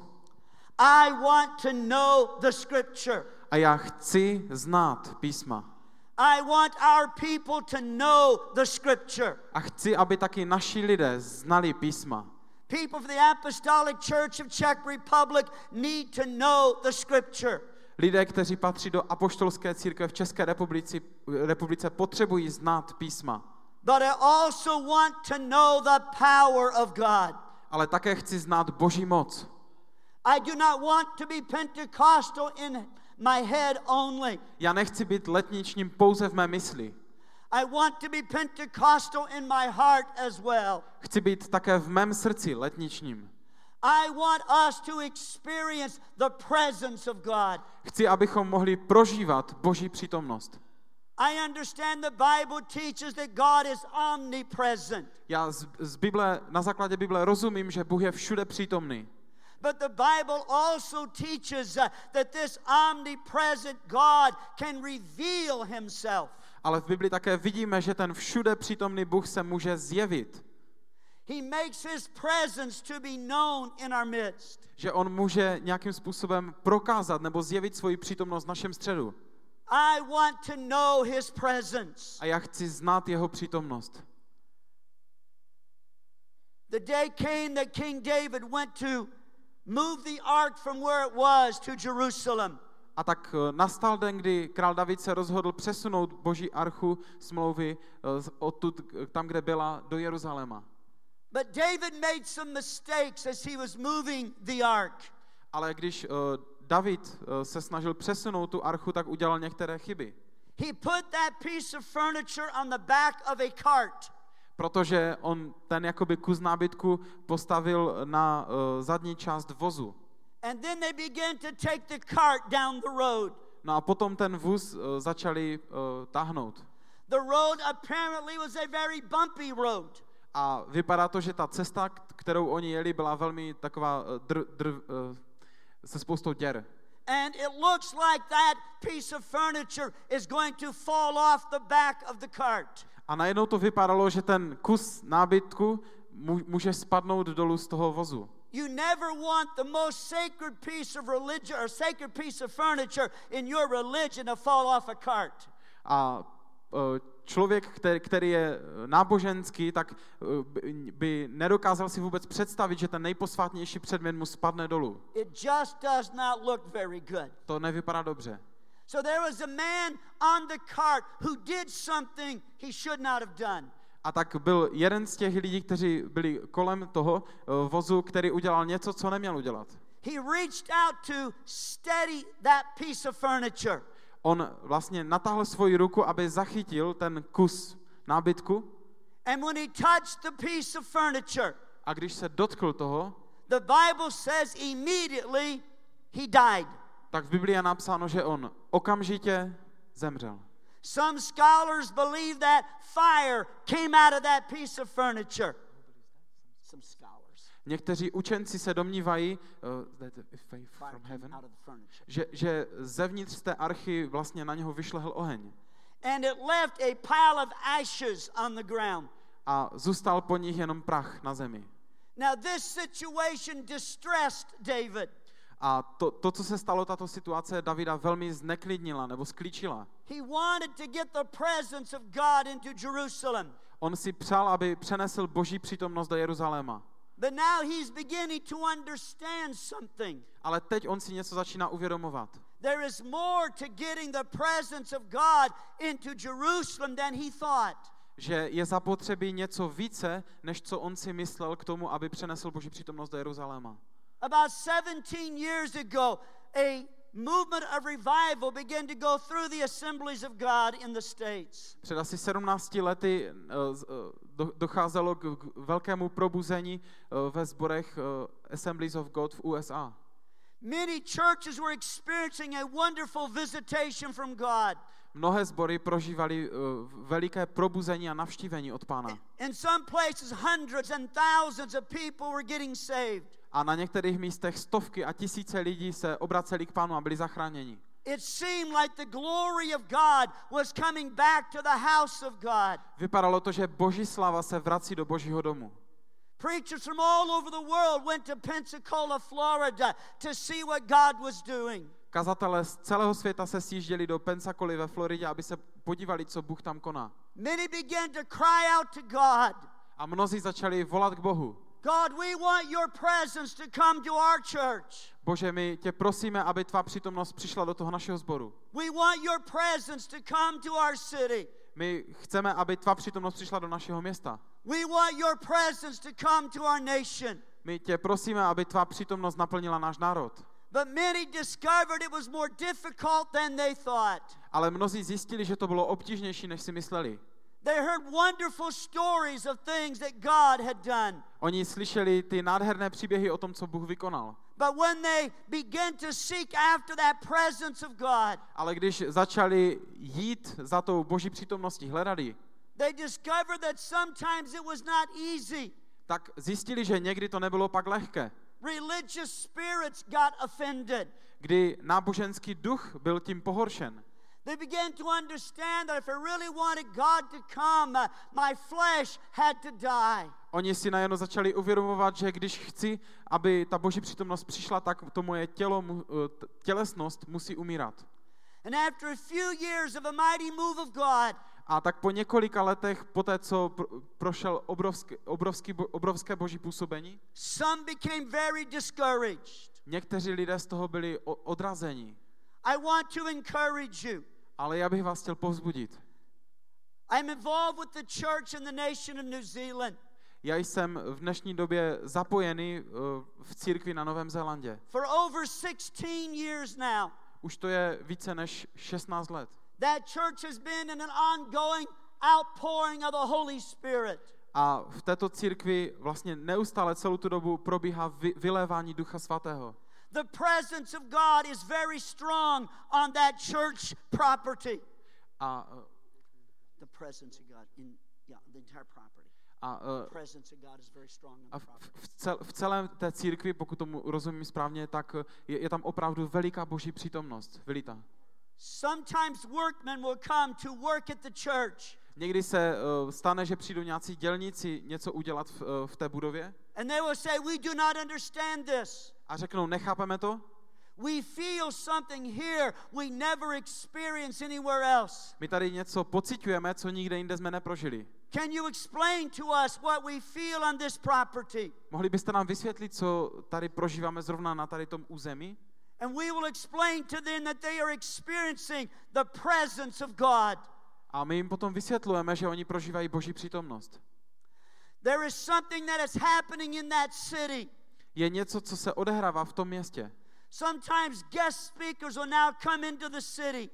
I want to know the scripture. A já chci znát písma. I want our people to know the scripture. A chci, aby taky naši lidé znali písma. People from the Apostolic Church of Czech Republic need to know the scripture. Lidé, kteří patří do apoštolské církve v České republice, potřebují znát písma. But I also want to know the power of God. Ale také chci znát Boží moc. I do not want to be Pentecostal in my head only. Já nechci být letničním pouze v mé mysli. I want to be Pentecostal in my heart as well. Chci být také v mém srdci letničním. I want us to experience the presence of God. Chci, abychom mohli prožívat Boží přítomnost. I understand the Bible teaches that God is omnipresent. Já na základě Bible rozumím, že Bůh je všude přítomný. But the Bible also teaches that this omnipresent God can reveal himself. Ale v Bibli také vidíme, že ten všude přítomný Bůh se může zjevit. He makes his presence to be known in our midst. Že on může nějakým způsobem prokázat nebo zjevit svoji přítomnost v našem středu. I want to know his presence. A já chci znát jeho přítomnost. The day came that King David went to move the ark from where it was to Jerusalem. A tak nastal den, kdy král David se rozhodl přesunout Boží archu smlouvy odtud, tam, kde byla, do Jeruzaléma. But David made some mistakes as he was moving the ark. Ale když David se snažil přesunout tu archu, tak udělal některé chyby. He put that piece of furniture on the back of a cart. Protože on ten jakoby kus nábytku postavil na zadní část vozu. And then they began to take the cart down the road. No a potom ten vůz začali táhnout. The road apparently was a very bumpy road. A vypadá to, že ta cesta, kterou oni jeli, byla velmi taková se spoustou děr. And it looks like that piece of furniture is going to fall off the back of the cart. A najednou to vypadalo, že ten kus nábytku může spadnout dolů z toho vozu. You never want the most sacred piece of religion or sacred piece of furniture in your religion to fall off a cart. A člověk, který je náboženský, tak by nedokázal si vůbec představit, že ten nejposvátnější předmět mu spadne dolů. It just does not look very good. To nevypadá dobře. So there was a man on the cart who did something he should not have done. A tak byl jeden z těch lidí, kteří byli kolem toho vozu, který udělal něco, co neměl udělat. He reached out to steady that piece of furniture. On vlastně natáhl svoji ruku, aby zachytil ten kus nábytku. And when he touched the piece of furniture, A když se dotkl toho, the Bible says immediately he died. tak v Biblii je napsáno, že on okamžitě zemřel. Some scholars believe that fire came out of that piece of furniture. Some scholars. Někteří učenci se domnívají, že zevnitř z té archy vlastně na něho vyšlehl oheň. And it left a pile of ashes on the ground. A zůstal po nich jenom prach na zemi. Now this situation distressed David. A to, co se stalo, tato situace Davida velmi zneklidnila nebo sklíčila. He wanted to get the presence of God into Jerusalem. On si přál, aby přenesl Boží přítomnost do Jeruzaléma. But now he's beginning to understand something. Ale teď on si něco začíná uvědomovat. There is more to getting the presence of God into Jerusalem than he thought. Že je zapotřebí něco více, než co on si myslel k tomu, aby přenesl Boží přítomnost do Jeruzaléma. About 17 years ago, a movement of revival began to go through the assemblies of God in the States. Před asi 17 lety docházelo k velkému probuzení ve sborech Assemblies of God v USA. Many churches were experiencing a wonderful visitation from God. Mnohé sbory prožívali veliké probuzení a navštívení od Pána. In some places, hundreds and thousands of people were getting saved. A na některých místech stovky a tisíce lidí se obraceli k Pánu a byli zachráněni. It seemed like the glory of God was coming back to the house of God. Vypadalo to, že Boží sláva se vrací do Božího domu. Preachers from all over the world went to Pensacola, Florida to see what God was doing. Kazatelé z celého světa se sjížděli do Pensacoli ve Floridě, aby se podívali, co Bůh tam koná. Many began to cry out to God. A mnozí začali volat k Bohu. God, we want your presence to come to our church. Bože, my tě prosíme, aby tvá přítomnost přišla do toho našeho sboru. We want your presence to come to our city. My chceme, aby tvá přítomnost přišla do našeho města. We want your presence to come to our nation. My tě prosíme, aby tvá přítomnost naplnila náš národ. But many discovered it was more difficult than they thought. Ale mnozí zjistili, že to bylo obtížnější, než si mysleli. They heard wonderful stories of things that God had done. Oni slyšeli ty nádherné příběhy o tom, co Bůh vykonal. But when they began to seek after that presence of God, Ale když začali jít za tou Boží přítomností, hledali, they discovered that sometimes it was not easy. tak zjistili, že někdy to nebylo pak lehké. Religious spirits got offended. Kdy náboženský duch byl tím pohoršen. They began to understand that if I really wanted God to come, my flesh had to die. Oni si najednou začali uvědomovat, že když chci, aby ta Boží přítomnost přišla, tak to moje tělesnost musí umírat. And after a few years of a mighty move of God, A tak po několika letech, poté co prošel obrovské Boží působení, some became very discouraged. někteří lidé z toho byli odrazeni. I want to encourage you. Ale já bych vás chtěl povzbudit. I'm involved with the church in the nation of New Zealand. Já jsem v dnešní době zapojený v církvi na Novém Zélandě. For over 16 years now. Už to je více než 16 let. That church has been in an ongoing outpouring of the Holy Spirit. A v této církvi vlastně neustále celou tu dobu probíhá vylévání Ducha Svatého. The presence of God is very strong on that church property. A The presence of God in the entire property. The presence of God is very strong on the property. V celé té církvi, pokud tomu rozumím správně, tak je tam opravdu veliká Boží přítomnost, vylitá. Sometimes workmen will come to work at the church. Někdy se stane, že přijdou nějací dělníci něco udělat v té budově. And they will say, we do not understand this. A řeknou, nechápeme to? We feel something here we never experience anywhere else. My tady něco pociťujeme, co nikde jinde jsme neprožili. Can you explain to us what we feel on this property? Mohli byste nám vysvětlit, co tady prožíváme zrovna na tady tom území? And we will explain to them that they are experiencing the presence of God. A my jim potom vysvětlujeme, že oni prožívají Boží přítomnost. There is something that is happening in that city. Je něco, co se odehrává v tom městě. Sometimes guest speakers will now come into the city.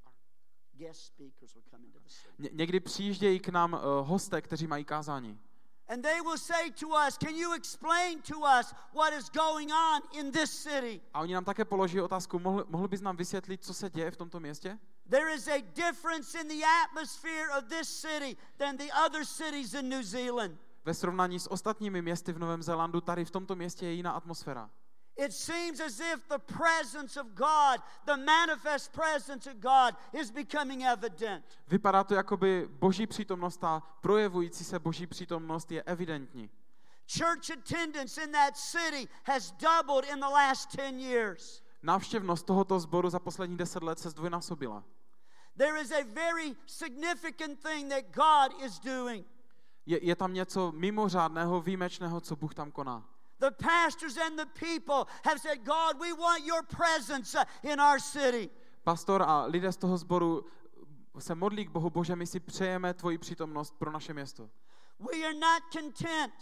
Guest speakers will come into the city. Někdy přijíždějí k nám hosté, kteří mají kázání. And they will say to us, can you explain to us what is going on in this city? A oni nám také položí otázku, mohl bys nám vysvětlit, co se děje v tomto městě? There is a difference in the atmosphere of this city than the other cities in New Zealand. Ve srovnání s ostatními městy v Novém Zélandu, tady v tomto městě je jiná atmosféra. It seems as if the presence of God, the manifest presence of God is becoming evident. Vypadá to, jako by Boží přítomnost a projevující se Boží přítomnost je evidentní. Church attendance in that city has doubled in the last 10 years. Návštěvnost tohoto sboru za poslední 10 let se zdvojnásobila. There is a very significant thing that God is doing. Je tam něco mimořádného, výjimečného, co Bůh tam koná. The pastors and the people have said, God, we want your presence in our city. Pastor a lidé z toho sboru se modlí k Bohu, Bože, my si přejeme tvoji přítomnost pro naše město. We are not content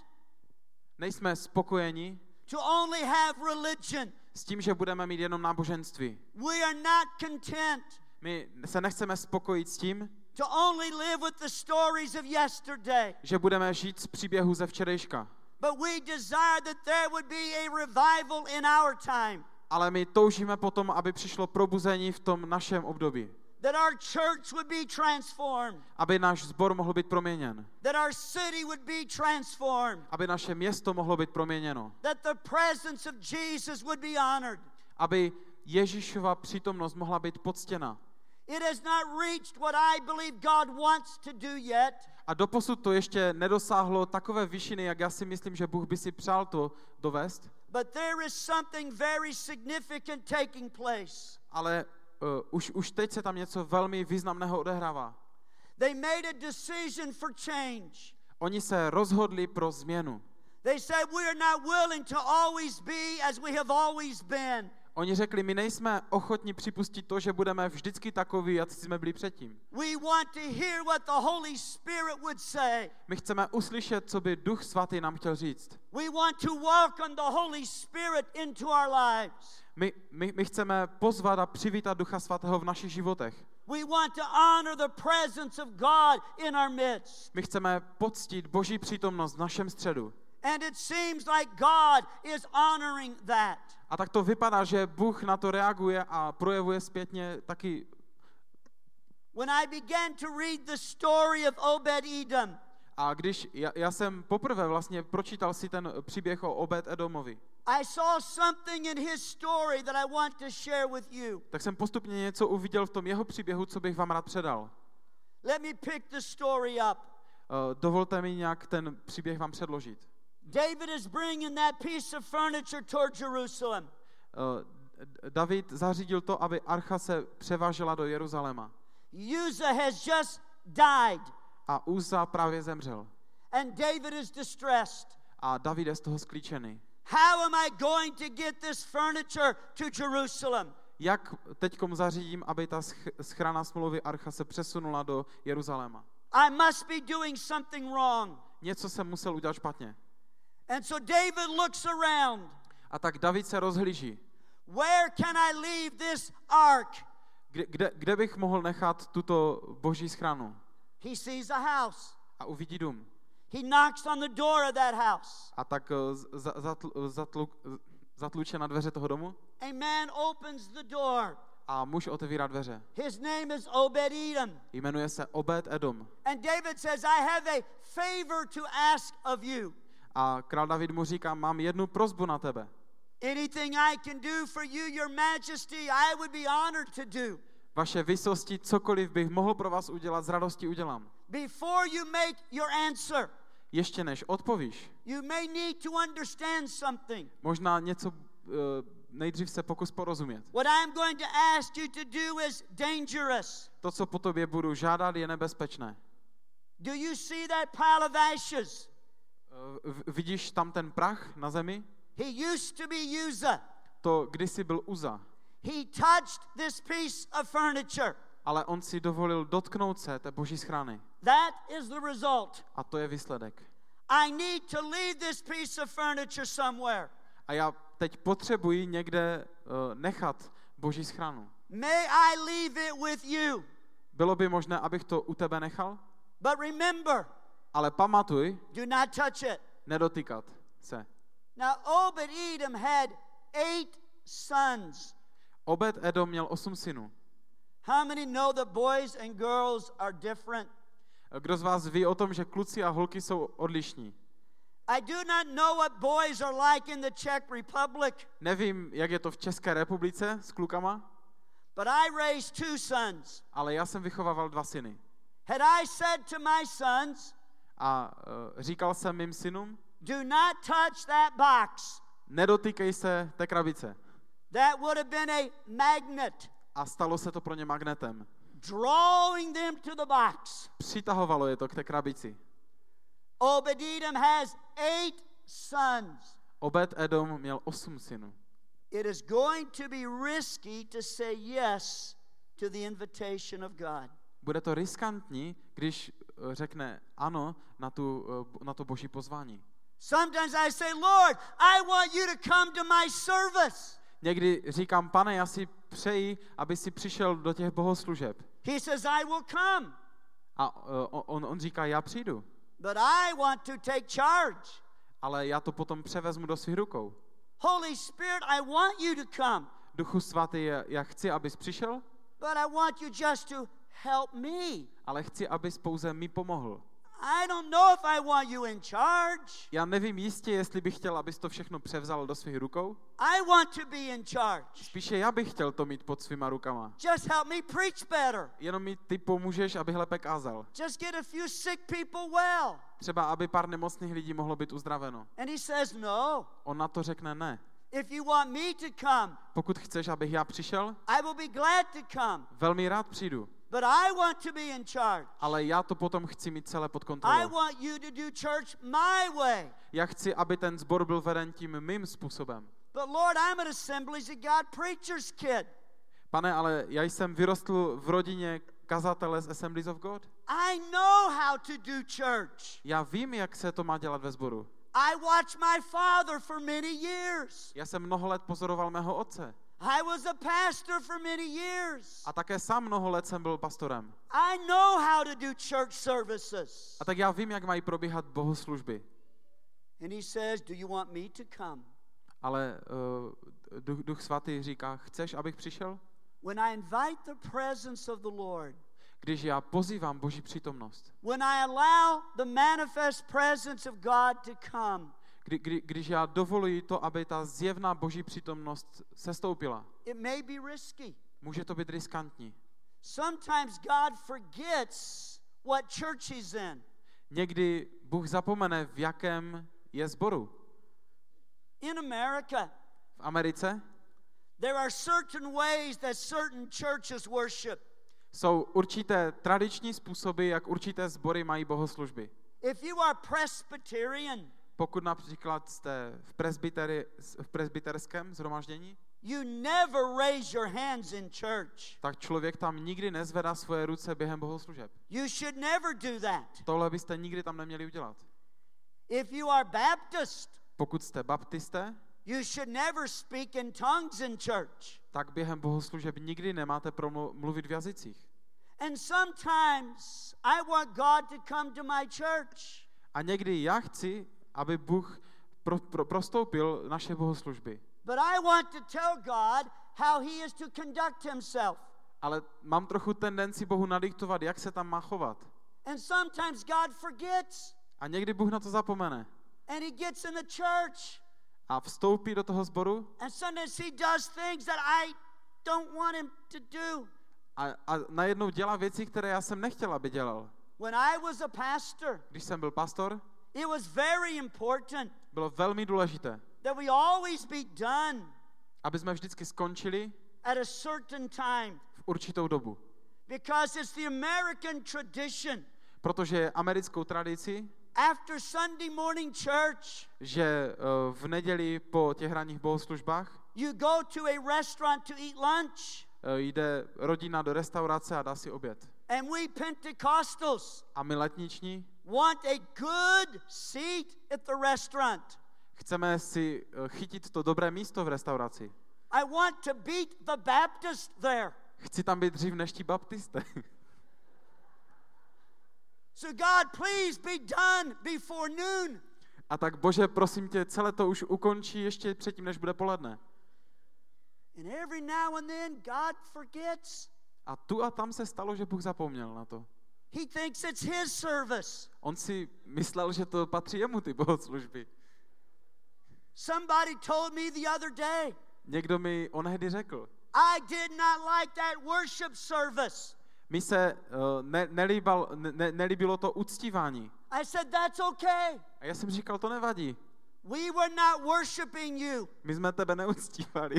Nejsme spokojeni to only have religion. s tím, že budeme mít jenom náboženství. We are not content My se nechceme spokojit s tím, to only live with the stories of yesterday. že budeme žít z příběhu ze včerejška. But we desire that there would be a revival in our time. Ale my toužíme potom, aby přišlo probuzení v tom našem období. That our church would be transformed. Aby náš sbor mohl být proměněn. That our city would be transformed. Aby naše město mohlo být proměněno. That the presence of Jesus would be honored. Aby Ježíšova přítomnost mohla být poctěna. It has not reached what I believe God wants to do yet. A doposud to ještě nedosáhlo takové výšiny, jak já si myslím, že Bůh by si přál to dovést. But there is something very significant taking place. Ale už teď se tam něco velmi významného odehrává. They made a decision for change. Oni se rozhodli pro změnu. They said we are not willing to always be as we have always been. Oni řekli, my nejsme ochotni připustit to, že budeme vždycky takoví, jak jsme byli předtím. We want to hear what the Holy Spirit would say. My chceme uslyšet, co by Duch Svatý nám chtěl říct. We want to welcome the Holy Spirit into our lives. My chceme pozvat a přivítat Ducha Svatého v našich životech. We want to honor the presence of God in our midst. My chceme poctít Boží přítomnost v našem středu. And it seems like God is honoring that. A tak to vypadá, že Bůh na to reaguje a projevuje zpětně taky. When I began to read the story of Obed-Edom, A když já jsem poprvé vlastně pročítal si ten příběh o Obed-Edomovi, I saw something in his story that I want to share with you. tak jsem postupně něco uviděl v tom jeho příběhu, co bych vám rád předal. Let me pick the story up. Dovolte mi nějak ten příběh vám předložit. David is bringing that piece of furniture toward Jerusalem. David zařídil to, aby archa se převážela do Jeruzaléma. Uzzah has just died. A Uzza právě zemřel. And David is distressed. A David je z toho sklíčený. How am I going to get this furniture to Jerusalem? jak teďkom zařídím, aby ta schrána smlouvy archa se přesunula do Jeruzaléma. I must be doing something wrong. Něco jsem musel udělat špatně. And so David looks around. A tak David se rozhlíží. Where can I leave this ark? Kde bych mohl nechat tuto boží schránu? He sees a house. A uvidí dům. He knocks on the door of that house. A tak zatluče na dveře toho domu. A man opens the door. A muž otevírá dveře. His name is Obed-Edom. Jmenuje se Obed-Edom. And David says, I have a favor to ask of you. A král David mu říká, mám jednu prosbu na tebe. Anything I can do for you, your majesty, I would be honored to do. Vaše vysosti, cokoliv bych mohl pro vás udělat, z radosti udělám. Before you make your answer, Ještě než odpovíš, you may need to understand something. možná něco nejdřív se pokus porozumět. What I'm going to ask you to do is dangerous. To, co po tobě budu žádat, je nebezpečné. Do you see that pile of ashes? Vidíš tam ten prach na zemi? He used to be Uzzah. To kdysi byl Uza, He touched this piece of furniture. ale on si dovolil dotknout se té boží schrány. That is the result. A to je výsledek. I need to leave this piece of furniture somewhere. A já teď potřebuji někde nechat boží schránu. May I leave it with you? Bylo by možné, abych to u tebe nechal? But remember, Ale pamatuj, do not touch it. nedotýkat se. Now Obed-Edom had 8 sons. Obed-Edom měl 8 synů. How many know that boys and girls are different? Kdo z vás ví o tom, že kluci a holky jsou odlišní? I do not know what boys are like in the Czech Republic, Nevím, jak je to v České republice s klukama, but I raised 2 sons. ale já jsem vychovával 2 syny. Had I said to my sons, A říkal jsem mým synům, do not touch that box, nedotýkej se té krabice. that would have been a magnet A stalo se to pro ně magnetem. drawing them to the box. Přitahovalo je to k té krabici. Obed-Edom has 8 sons. Obed-Edom měl 8 synů. It is going to be risky to say yes to the invitation of God. Bude to riskantní, když řekne ano na to boží pozvání. Sometimes I say, Lord, I want you to come to my service. Někdy říkám, pane, já si přeji, aby si přišel do těch bohoslužeb. He says, I will come. A on říká, já přijdu, But I want to take charge. ale já to potom převezmu do svých rukou. Holy Spirit, I want you to come. Duchu svatý, já chci, abys přišel, But I want you just to help me. ale chci, abys pouze mi pomohl. I don't know if I want you in charge. Já nevím jistě, jestli bych chtěl, abys to všechno převzal do svých rukou. I want to be in charge. Spíše já bych chtěl to mít pod svýma rukama. Just help me preach better. Jenom mi ty pomůžeš, abych lépe kázal. Just get a few sick people well. Třeba, aby pár nemocných lidí mohlo být uzdraveno. And he says, no. On na to řekne ne. If you want me to come, Pokud chceš, abych já přišel, I will be glad to come. velmi rád přijdu. But I want to be in charge. Ale já to potom chci mít celé pod I kontrolou. want you to do church my way. Já chci, aby ten sbor byl veden tím mým způsobem. But Lord, I'm an Assemblies of God preacher's kid. Pane, ale já jsem vyrostl v rodině kazatele z Assemblies of God. I know how to do church. Já vím, jak se to má dělat ve sboru. I watched my father for many years. Já jsem mnoho let pozoroval mého otce. I was a pastor for many years. A také sám mnoho let jsem byl pastorem. I know how to do church services. A tak já vím, jak mají probíhat bohoslužby. And he says, do you want me to come? Ale Duch svatý říká, chceš, abych přišel? When I invite the presence of the Lord, Když já pozývám Boží přítomnost, when I allow the manifest presence of God to come, když já dovoluji to, aby ta zjevná Boží přítomnost sestoupila, it may be risky. může to být riskantní. Sometimes God forgets what church he's in. Někdy Bůh zapomene, v jakém je sboru. In America, V Americe there are certain ways that certain churches worship. jsou určité tradiční způsoby, jak určité sbory mají bohoslužby. If you are Presbyterian, Pokud například jste v presbyterském shromáždění, you never raise your hands in church. tak člověk tam nikdy nezvedá svoje ruce během bohoslužeb. You should never do that. Tohle byste nikdy tam neměli udělat. If you are Baptist, Pokud jste baptisté, you should never speak in tongues in church. tak během bohoslužeb nikdy nemáte mluvit v jazycích. And sometimes I want God to come to my church. A někdy já chci, aby Bůh prostoupil naše bohoslužby. But I want to tell God how he is to conduct himself. Ale mám trochu tendenci Bohu nadiktovat, jak se tam má chovat. And sometimes God forgets. A někdy Bůh na to zapomene. And he gets in the church. A vstoupí do toho sboru. And sometimes he does things that I don't want him to do. A najednou dělá věci, které já jsem nechtěl, aby dělal. When I was a pastor, Když jsem byl pastor, it was very important bylo velmi důležité, that we always be done aby jsme vždycky skončili at a certain time. v určitou dobu. Because it's the American tradition. Protože je americkou tradici, After Sunday morning church, že v neděli po těch ranních bohoslužbách you go to a restaurant to eat lunch. Jde rodina do restaurace a dá si oběd. And we Pentecostals A my letniční want a good seat at the restaurant. chceme si chytit to dobré místo v restauraci. I want to beat the Baptist there. Chci tam být dřív než ti baptisté. So God, please be done before noon. A tak Bože, prosím tě, celé to už ukončí ještě předtím, než bude poledne. And every now and then God forgets. A tu a tam se stalo, že Bůh zapomněl na to. He thinks it's his service. On si myslel, že to patří jemu, ty bohoslužby. Somebody told me the other day, Někdo mi onehdy řekl, I did not like that worship service. mi se nelíbilo to uctívání. I said, that's okay. A já jsem říkal, to nevadí. We were not worshiping you. My jsme tebe neuctívali.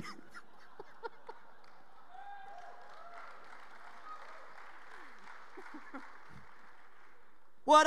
What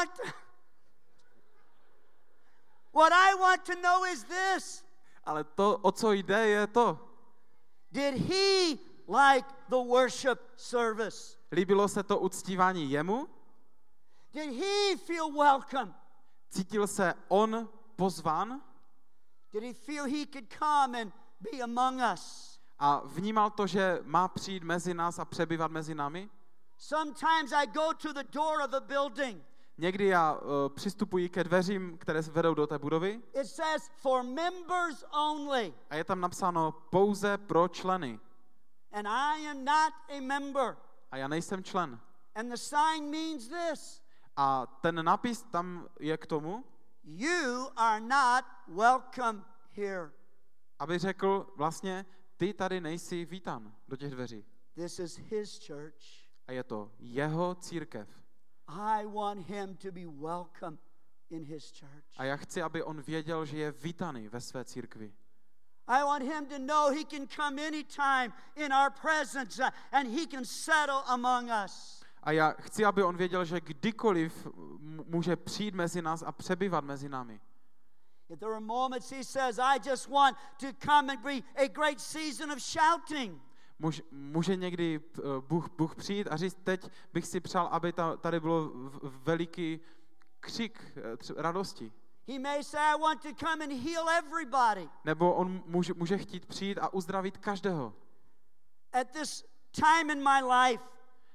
I want to know is this. Ale to, o co jde, je to. Did he like the worship service? Líbilo se to uctívání jemu? Did he feel welcome? Cítil se on pozván? Did he feel he could come and be among us? A vnímal to, že má přijít mezi nás a přebývat mezi námi? Sometimes I go to the door of a building. Někdy já přistupuji ke dveřím, které vedou do té budovy. It says for members only. A je tam napsáno pouze pro členy. And I am not a member. A já nejsem člen. And the sign means this. A ten nápis tam je k tomu, You are not welcome here. aby řekl vlastně, ty tady nejsi vítan do těch dveří. This is his church. A je to jeho církev. I want him to be welcome in his church. A já chci, aby on věděl, že je vítaný ve své církvi. I want him to know he can come anytime in our presence and he can settle among us. A já chci, aby on věděl, že kdykoliv může přijít mezi nás a přebývat mezi námi. If there are moments he says, I just want to come and be a great season of shouting. Může někdy Bůh přijít a říct, teď bych si přál, aby tady bylo veliký křik radosti. He may say, I want to come and heal everybody. Nebo on může chtít přijít a uzdravit každého. At this time in my life,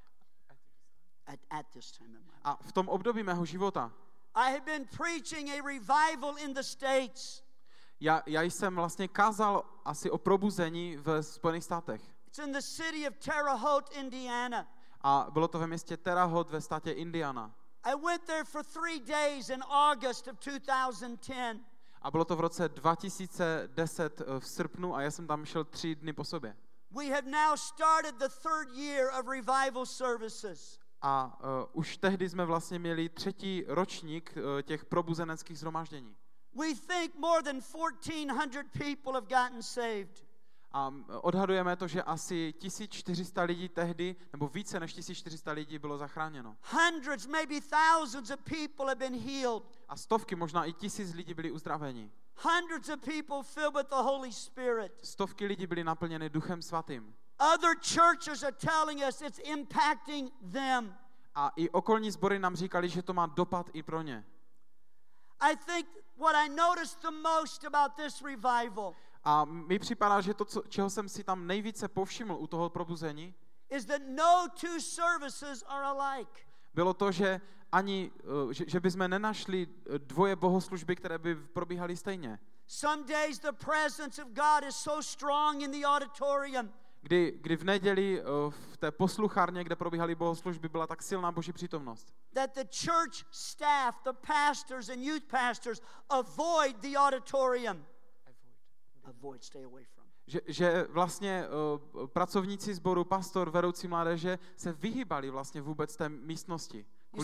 at this time in my life, A v tom období mého života I have been preaching a revival in the States. já jsem vlastně kázal asi o probuzení v Spojených státech. It's in the city of Terre Haute, Indiana. A bylo to ve městě Terre Haute ve státě Indiana. I went there for 3 days in August of 2010. A bylo to v roce 2010 v srpnu a já jsem tam šel 3 dny po sobě. We have now started the 3rd year of revival services. A už tehdy jsme vlastně měli 3. ročník těch probuzeneckých shromáždění. We think more than 1,400 people have gotten saved. A odhadujeme to, že asi 1400 lidí tehdy, nebo více než 1400 lidí bylo zachráněno. Hundreds, maybe thousands of people have been healed. A stovky, možná i 1000 lidí byli uzdraveni. Hundreds of people filled with the Holy Spirit. Stovky lidí byly naplněny Duchem Svatým. Other churches are telling us it's impacting them. A i okolní sbory nám říkali, že to má dopad i pro ně. I think what I noticed the most about this revival A mi připadá, že to, čeho jsem si tam nejvíce povšiml u toho probuzení, is that no two services are alike. bylo to, že že bychom nenašli dvoje bohoslužby, které by probíhaly stejně. Some days the presence of God is so strong in the auditorium Kdy v neděli v té posluchárně, kde probíhaly bohoslužby, byla tak silná Boží přítomnost, that the church staff, the pastors and youth pastors avoid the auditorium. Avoid, stay away from. že vlastně pracovníci sboru, pastor, vedoucí mládeže se vyhýbali vlastně vůbec té místnosti.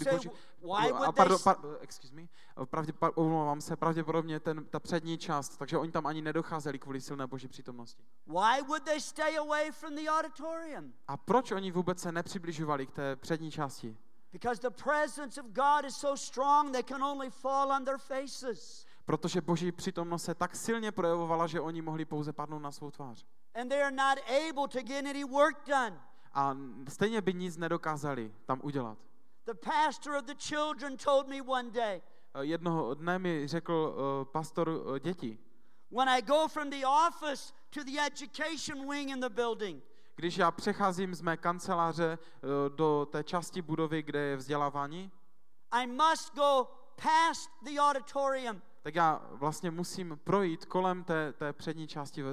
Omlouvám se, pravděpodobně ta přední část, takže oni tam ani nedocházeli kvůli silné Boží přítomnosti. Why would they stay away from the auditorium? A proč oni vůbec se nepřibližovali k té přední části? Because the presence of God is so strong they can only fall on their faces. Protože Boží přítomnost se tak silně projevovala, že oni mohli pouze padnout na svou tvář. And they are not able to get any work done. A stejně by nic nedokázali tam udělat. The pastor of the children told me one day. Jednoho dne mi řekl pastor dětí. When I go from the office to the education wing in the building. Když já přecházím z mé kanceláře do té části budovy, kde je vzdělávání, I must go past the auditorium. Tak já vlastně musím projít kolem té přední části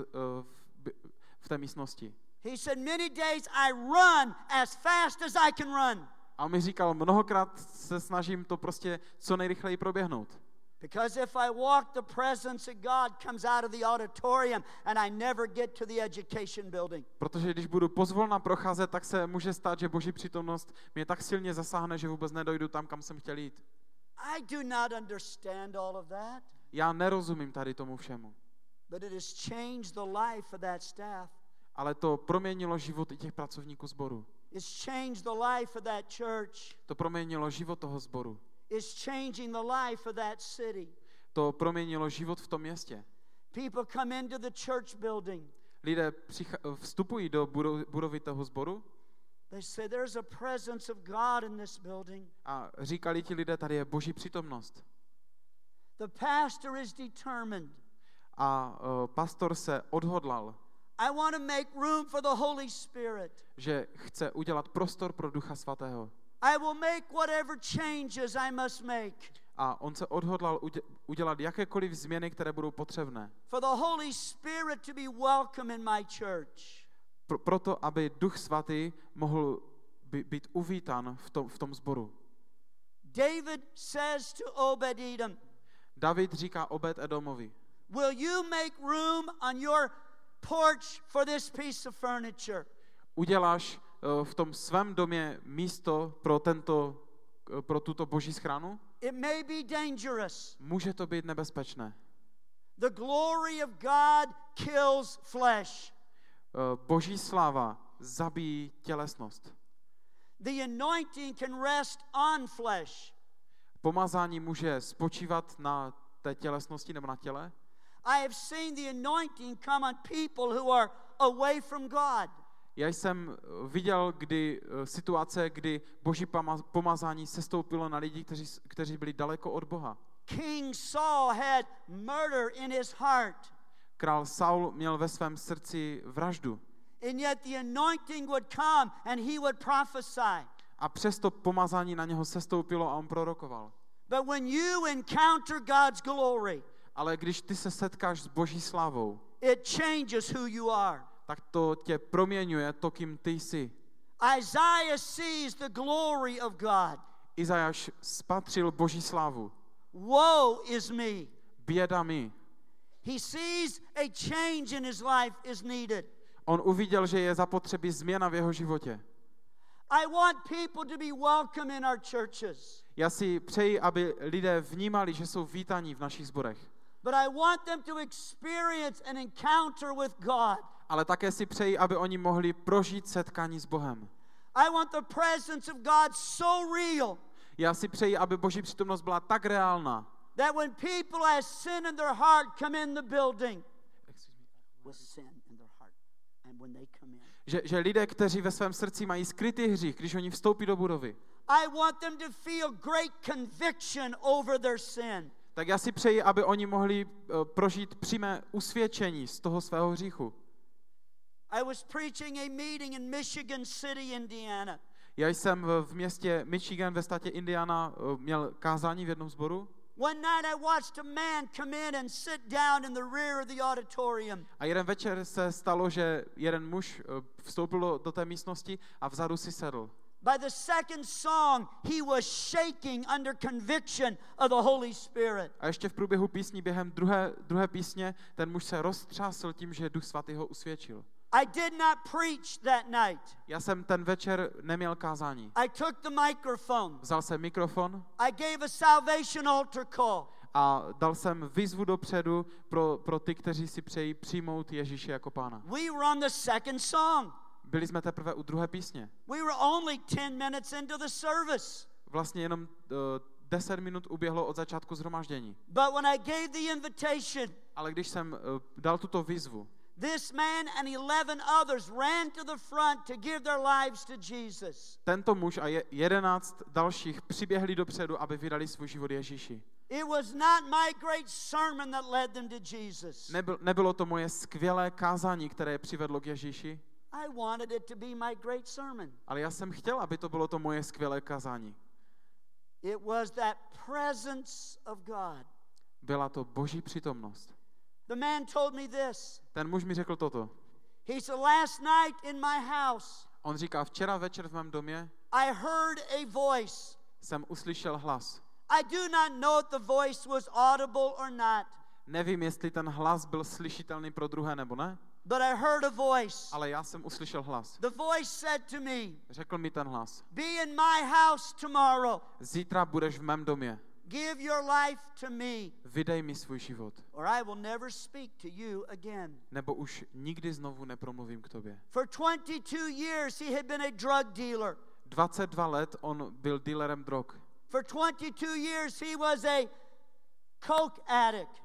v té místnosti. He said many days I run as fast as I can run. A on mi říkal, mnohokrát se snažím to prostě co nejrychleji proběhnout. Because if I walk, the presence of God comes out of the auditorium and I never get to the education building. Protože když budu pozvolna procházet, tak se může stát, že Boží přítomnost mě tak silně zasáhne, že vůbec nedojdu tam, kam jsem chtěl jít. I do not understand all of that. Já nerozumím tady tomu všemu. But it has changed the life of that staff. Ale to proměnilo život i těch pracovníků sboru. It's changed the life of that church. To proměnilo život toho sboru. It's changing the life of that city. To proměnilo život v tom městě. People come into the church building. Lidé vstupují do budovy toho sboru. They say there's a presence of God in this building. A říkali ti lidé, tady je Boží přítomnost. The pastor is determined. A pastor se odhodlal, I want to make room for the Holy Spirit. že chce udělat prostor pro Ducha Svatého. I will make whatever changes I must make. A on se odhodlal udělat jakékoliv změny, které budou potřebné. For the Holy Spirit to be welcome in my church. Proto, aby Duch Svatý mohl být uvítán v tom sboru. David says to Obed-Edom, David říká Obed-Edomovi, will you make room on your porch for this piece of furniture? Uděláš v tom svém domě místo pro tuto Boží schránu? It may be dangerous. Může to být nebezpečné. The glory of God kills flesh. Boží sláva zabíjí tělesnost. The anointing can rest on flesh. Pomazání může spočívat na té tělesnosti nebo na těle. I have seen the anointing come on people who are away from God. Já jsem viděl situace, kdy Boží pomazání sestoupilo na lidi, kteří byli daleko od Boha. King Saul had murder in his heart. Král Saul měl ve svém srdci vraždu. And yet the anointing would come and he would prophesy. A přesto pomazání na něho sestoupilo a on prorokoval. But when you encounter God's glory, ale když ty se setkáš s Boží slávou, it changes who you are. Tak to tě proměňuje to, kým ty jsi. Isaiah sees the glory of God. Izajáš spatřil Boží slávu. Woe is me. Běda mi. He sees a change in his life is needed. On uviděl, že je zapotřebí změna v jeho životě. I want people to be welcome in our churches. Já si přeji, aby lidé vnímali, že jsou vítaní v našich sborech. But I want them to experience an encounter with God. Ale také si přeji, aby oni mohli prožít setkání s Bohem. I want the presence of God so real. Já si přeji, aby Boží přítomnost byla tak reálná, that when people has sin in their heart come in the building with sin in their heart, and when they come in, že lidé, kteří ve svém srdci mají skrytý hřích, když oni vstoupí do budovy, I want them to feel great conviction over their sin. tak já si přeji, aby oni mohli prožít přímé usvědčení z toho svého hříchu. I was preaching a meeting in Michigan City, Indiana. Já jsem v městě Michigan ve státě Indiana měl kázání v jednom sboru. One night I watched a man come in and sit down in the rear of the auditorium. A jeden večer se stalo, že jeden muž vstoupil do té místnosti a vzadu si sedl. By the second song, he was shaking under conviction of the Holy Spirit. A ještě v průběhu písní, během druhé písně, ten muž se roztřásl tím, že Duch Svatý ho usvědčil. I did not preach that night. Já jsem ten večer neměl kázání. I took the microphone. Vzal jsem mikrofon I gave a salvation altar call. a dal jsem výzvu dopředu pro ty, kteří si přejí přijmout Ježíše jako pána. We were on the second song. Byli jsme teprve u druhé písně. We were only 10 minutes into the service. Vlastně jenom 10 minut uběhlo od začátku shromáždění. But when I gave the invitation, Ale když jsem dal tuto výzvu, this man and 11 others ran to the front to give their lives to Jesus. tento muž a 11 dalších přiběhli dopředu, aby vydali svůj život Ježíši. It was not my great sermon that led them to Jesus. Nebylo to moje skvělé kázání, které je přivedlo k Ježíši, I wanted it to be my great sermon. ale já jsem chtěl, aby to bylo to moje skvělé kázání. It was that presence of God. Byla to Boží přítomnost. The man told me this. Ten muž mi řekl toto. He said, last night in my house, On říká, včera večer v mém domě I heard a voice. jsem uslyšel hlas. I do not know if the voice was audible or not, Nevím, jestli ten hlas byl slyšitelný pro druhé nebo ne, but I heard a voice. ale já jsem uslyšel hlas. The voice said to me, Řekl mi ten hlas. be in my house tomorrow. Zítra budeš v mém domě. Give your life to me, Vydej mi svůj život. or I will never speak to you again. Nebo už nikdy znovu nepromluvím k tobě. For 22 years, he had been a drug dealer. 22 let on byl dealerem drog. For 22 years, he was a coke addict.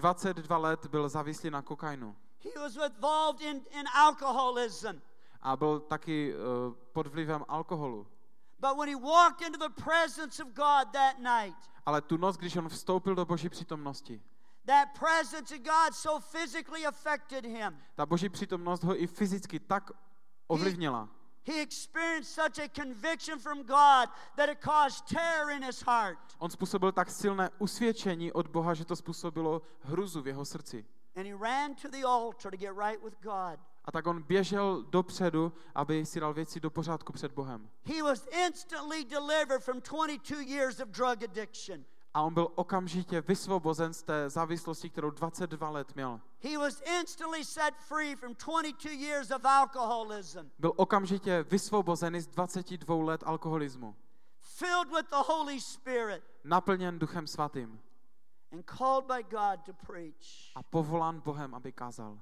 22 let byl závislý na kokainu. He was involved in alcoholism. A byl taky pod vlivem alkoholu. But when he walked into the presence of God that night, Ale tu noc, když on vstoupil do Boží přítomnosti, that presence of God so physically affected him. ta Boží přítomnost ho i fyzicky tak ovlivnila. He experienced such a conviction from God that it caused terror in his heart. On způsobil tak silné usvědčení od Boha, že to způsobilo hruzu v jeho srdci. And he ran to the altar to get right with God. A tak on běžel dopředu, aby si dal věci do pořádku před Bohem. He was instantly delivered from 22 years of drug addiction. A on byl okamžitě vysvobozen z té závislosti, kterou 22 let měl. He was instantly set free from 22 years of alcoholism. Byl okamžitě vysvobozený z 22 let alkoholismu. Filled with the Holy Spirit. Naplněn Duchem Svatým. And called by God to preach. A povolán Bohem, aby kázal.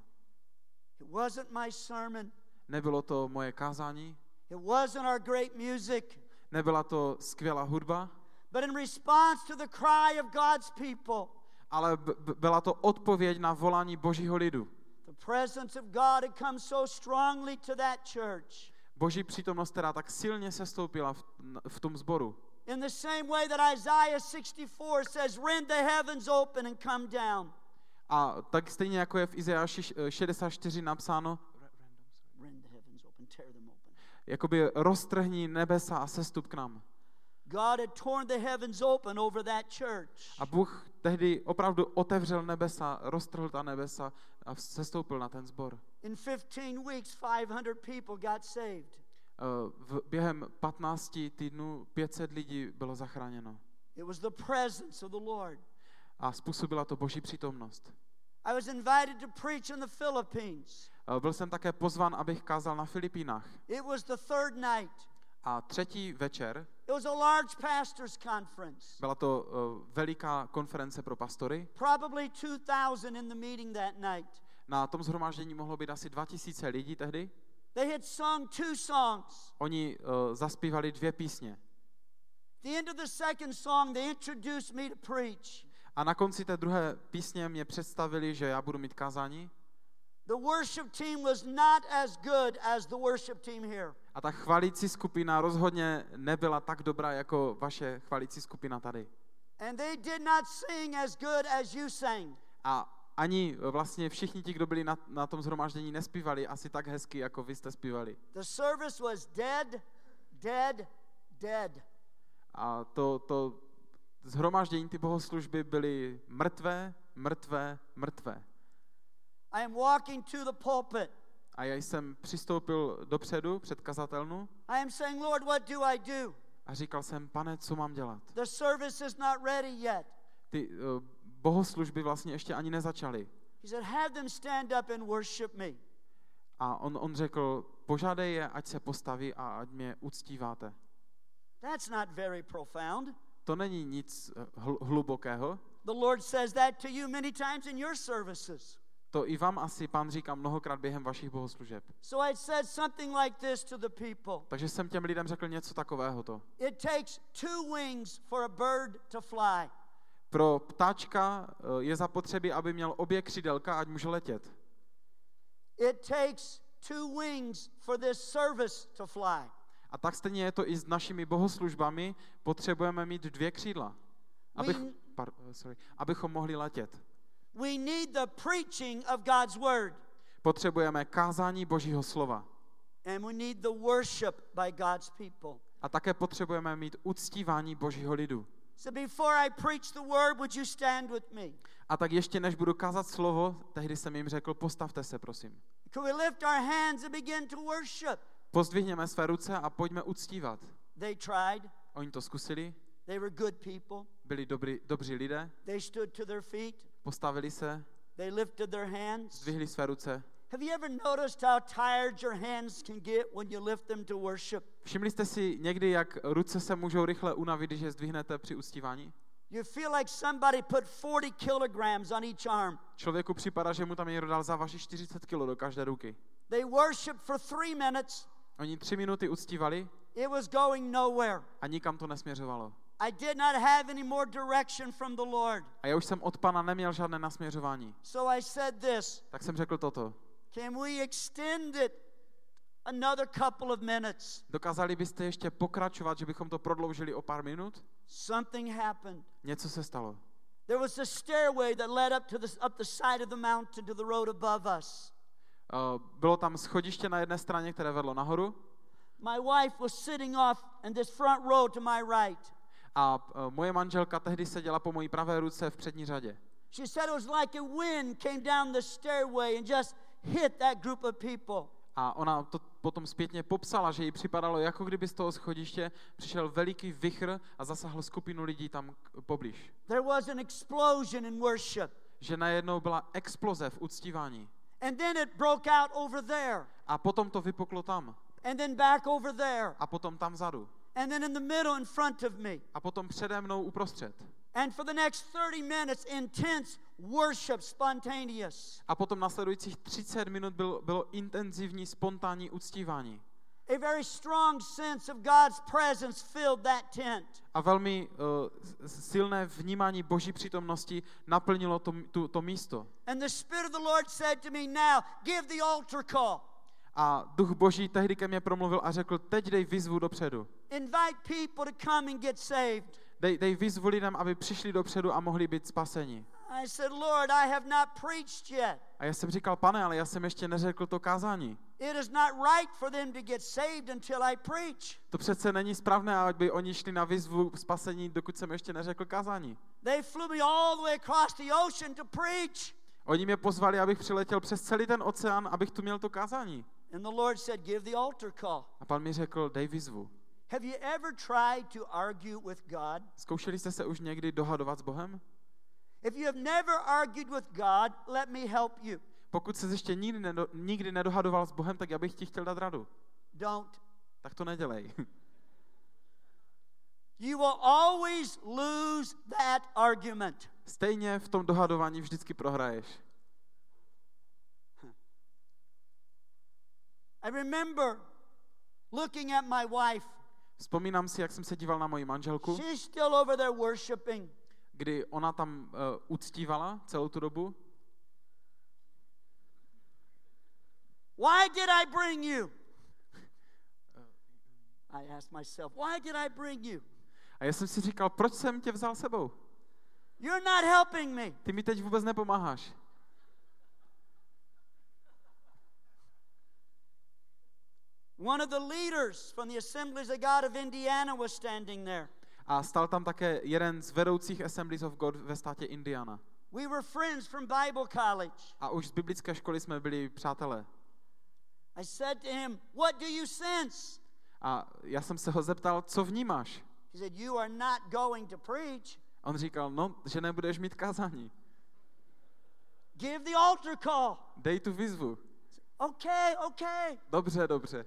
It wasn't my sermon. Nebylo to moje kázání, It wasn't our great music. nebyla to skvělá hudba, But in response to the cry of God's people, ale byla to odpověď na volání Božího lidu. the presence of God had come so strongly to that church. Boží přítomnost, která tak silně sestoupila v tom sboru. In the same way that Isaiah 64 says, rend the heavens open and come down. A tak stejně jako je v Izajáši 64 napsáno, Rend the heavens open, tear them open. jakoby roztrhni nebesa a sestup k nám. God had torn the heavens open over that church. A Bůh tehdy opravdu otevřel nebesa, roztrhl ta nebesa a sestoupil na ten sbor. In 15 weeks, 500 people got saved. Během 15 týdnů 500 lidí bylo zachráněno. It was the presence of the Lord. A způsobila to Boží přítomnost. I was invited to preach in the Philippines. Byl jsem také pozván, abych kázal na Filipínách. It was the third night. A třetí večer It was a large pastors' conference. byla to veliká konference pro pastory. Probably 2,000 in the meeting that night. Na tom shromáždění mohlo být asi 2000 lidí tehdy. They had sung 2 songs. Oni zaspívali 2 písně. At the end of the second song, they introduced me to preach. A na konci té druhé písně mě představili, že já budu mít kázání. The worship team was not as good as the worship team here. A ta chvalící skupina rozhodně nebyla tak dobrá jako vaše chvalící skupina tady. And they did not sing as good as you sang. A ani vlastně všichni ti, kdo byli na tom shromáždění, nespívali asi tak hezky, jako vy jste zpívali. The service was dead, dead, dead. A to shromáždění, ty bohoslužby byly mrtvé, mrtvé, mrtvé. I am walking to the pulpit. A já jsem přistoupil dopředu před kazatelnu I am saying, Lord, what do I do? a říkal jsem, Pane, co mám dělat? The service is not ready yet. Ty bohoslužby vlastně ještě ani nezačaly. He said, have them stand up and worship me. A on řekl, požádej je, ať se postaví a ať mě uctíváte. That's not very profound. To není nic hlubokého. The Lord says that to you many times in your services. To i vám asi Pán říká mnohokrát během vašich bohoslužeb. So I said something like this to the people. Takže jsem těm lidem řekl něco takového to. It takes 2 wings for a bird to fly. Pro ptáčka je zapotřebí, aby měl obě křídelka, ať může letět. It takes 2 wings for this service to fly. A tak stejně je to i s našimi bohoslužbami. Potřebujeme mít 2 křídla, abychom mohli letět. We need the preaching of God's word. Potřebujeme kázání Božího slova. And we need the worship by God's people. A také potřebujeme mít uctívání Božího lidu. So before I preach the word, would you stand with me? A tak ještě než budu kázat slovo, tehdy jsem jim řekl, postavte se, prosím. Could we lift our hands and begin to worship? Pozdvihněme své ruce a pojďme uctívat. They tried. Oni to zkusili, They were good people. byli dobří lidé, They stood to their feet. postavili se, They lifted their hands. zdvihli své ruce. Have you ever noticed how tired your hands can get when you lift them to worship? Všimli jste si někdy, jak ruce se můžou rychle unavit, když je zdvihnete při uctívání? You feel like somebody put 40 kilograms on each arm. Člověku připadá, že mu tam někdo dal závaží 40 kg do každé ruky. They worshiped for 3 minutes. Oni 3 minuty uctívali It was going nowhere. a nikam to nesměřovalo. I did not have any more direction from the Lord. A já už jsem od Pana neměl žádné nasměřování. So I said this, Tak jsem řekl toto. can we extend it another couple of minutes? Dokázali byste ještě pokračovat, že bychom to prodloužili o pár minut? Something happened. Něco se stalo. There was a stairway that led up the side of the mountain to the road above us. Bylo tam schodiště na jedné straně, které vedlo nahoru. My wife was sitting off in this front row to my right. A moje manželka tehdy seděla po mojí pravé ruce v přední řadě. She said it was like a wind came down the stairway and just hit that group of people. A ona to potom zpětně popsala, že jí připadalo, jako kdyby z toho schodiště přišel veliký vichr a zasahl skupinu lidí tam poblíž. There was an explosion in worship. Že najednou byla exploze v uctívání. And then it broke out over there. A potom to vypuklo tam. And then back over there. A potom tam vzadu. And then in the middle in front of me. A potom přede mnou uprostřed. And for the next 30 minutes, intense worship, spontaneous. A potom nasledujících 30 minut bylo intenzivní, spontánní uctívání. A very strong sense of God's presence filled that tent. A velmi silné vnímání Boží přítomnosti naplnilo to místo. And the Spirit of the Lord said to me, now give the altar call. A Duch Boží tehdy ke mně promluvil a řekl, teď dej výzvu dopředu. Invite people to come and get saved. Dej výzvu lidem, aby přišli dopředu a mohli být spaseni. I said, Lord, I have not preached yet. A já jsem říkal, Pane, ale já jsem ještě neřekl to kázání. It is not right for them to get saved until I preach. To přece není správné, aby oni šli na výzvu spasení, dokud jsem ještě neřekl kázání. They flew me all the way across the ocean to preach. Oni mě pozvali, abych přiletěl přes celý ten oceán, abych tu měl to kázání. And the Lord said, give the altar call. A Pan mi řekl, dej výzvu. Have you ever tried to argue with God? Zkoušeli jste se už někdy dohadovat s Bohem? If you have never argued with God, let me help you. Pokud se ještě nikdy nedohadoval s Bohem, tak já bych ti chtěl dát radu. Don't. Tak to nedělej. You will always lose that argument. Stejně v tom dohadování vždycky prohraješ. I remember looking at my wife. Vzpomínám si, jak jsem se díval na moji manželku. She's still over there worshiping. kdy ona tam uctívala celou tu dobu. Why did I bring you? I asked myself, why did I bring you? A já jsem si říkal, proč jsem tě vzal sebou? You're not helping me. Ty mi teď vůbec nepomáháš. One of the leaders from the Assemblies of God of Indiana was standing there. A stal tam také jeden z vedoucích Assemblies of God ve státě Indiana. We were friends from Bible college. A už z biblické školy jsme byli přátelé. I said to him, what do you sense? A já jsem se ho zeptal, co vnímáš? He said, you are not going to preach. On říkal, no, že nebudeš mít kázání. Give the altar call. Dej tu výzvu. Okay. Dobře, dobře.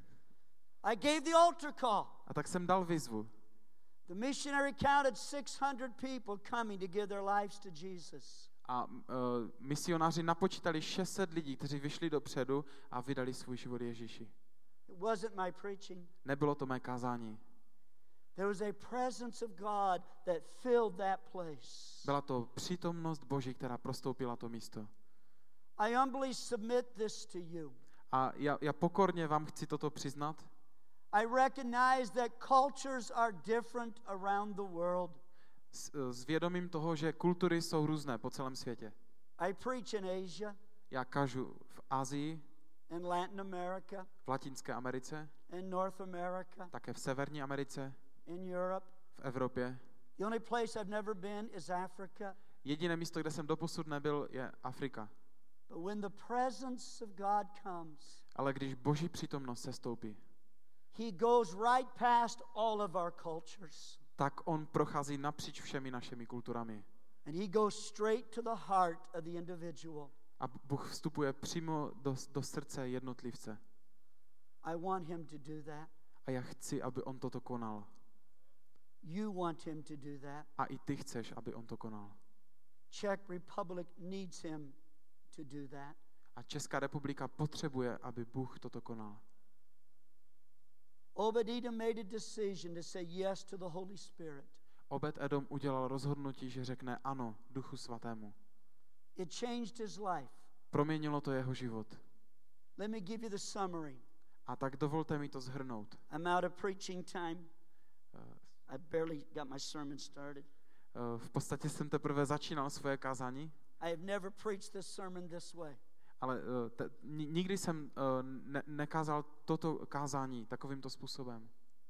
I gave the altar call. A tak jsem dal výzvu. The missionary counted 600 people coming to give their lives to Jesus. A misionáři napočítali 600 lidí, kteří vyšli dopředu a vydali svůj život Ježíši. It wasn't my preaching. Nebylo to mé kázání. There was a presence of God that filled that place. Byla to přítomnost Boží, která prostoupila to místo. I humbly submit this to you. A já pokorně vám chci toto přiznat. I recognize that cultures are different around the world. S vědomím toho, že kultury jsou různé po celém světě. I preach in Asia, Já kážu v Asii, in Latin America, v Latinské Americe, in North America, také v Severní Americe, in Europe. v Evropě. The only place I've never been is Africa. Jediné místo, kde jsem doposud nebyl, je Afrika. But when the presence of God comes, Ale když Boží přítomnost se stoupí, He goes right past all of our cultures. tak on prochází napříč všemi našimi kulturami. And He goes straight to the heart of the individual. A Bůh vstupuje přímo do srdce jednotlivce. I want Him to do that. A já chci, aby on toto konal. You want Him to do that. A i ty chceš, aby on to konal. Czech Republic needs Him to do that. A Česká republika potřebuje, aby Bůh toto konal. Obed-Edom made a decision to say yes to the Holy Spirit. Obed-Edom udělal rozhodnutí, že řekne ano Duchu Svatému. It changed his life. Proměnilo to jeho život. Let me give you the summary. A tak dovolte mi to shrnout. I'm out of preaching time. I barely got my sermon started. V podstatě jsem teprve začínal svoje kázání, I have never preached this sermon this way. ale nikdy jsem nekázal toto kázání takovýmto způsobem.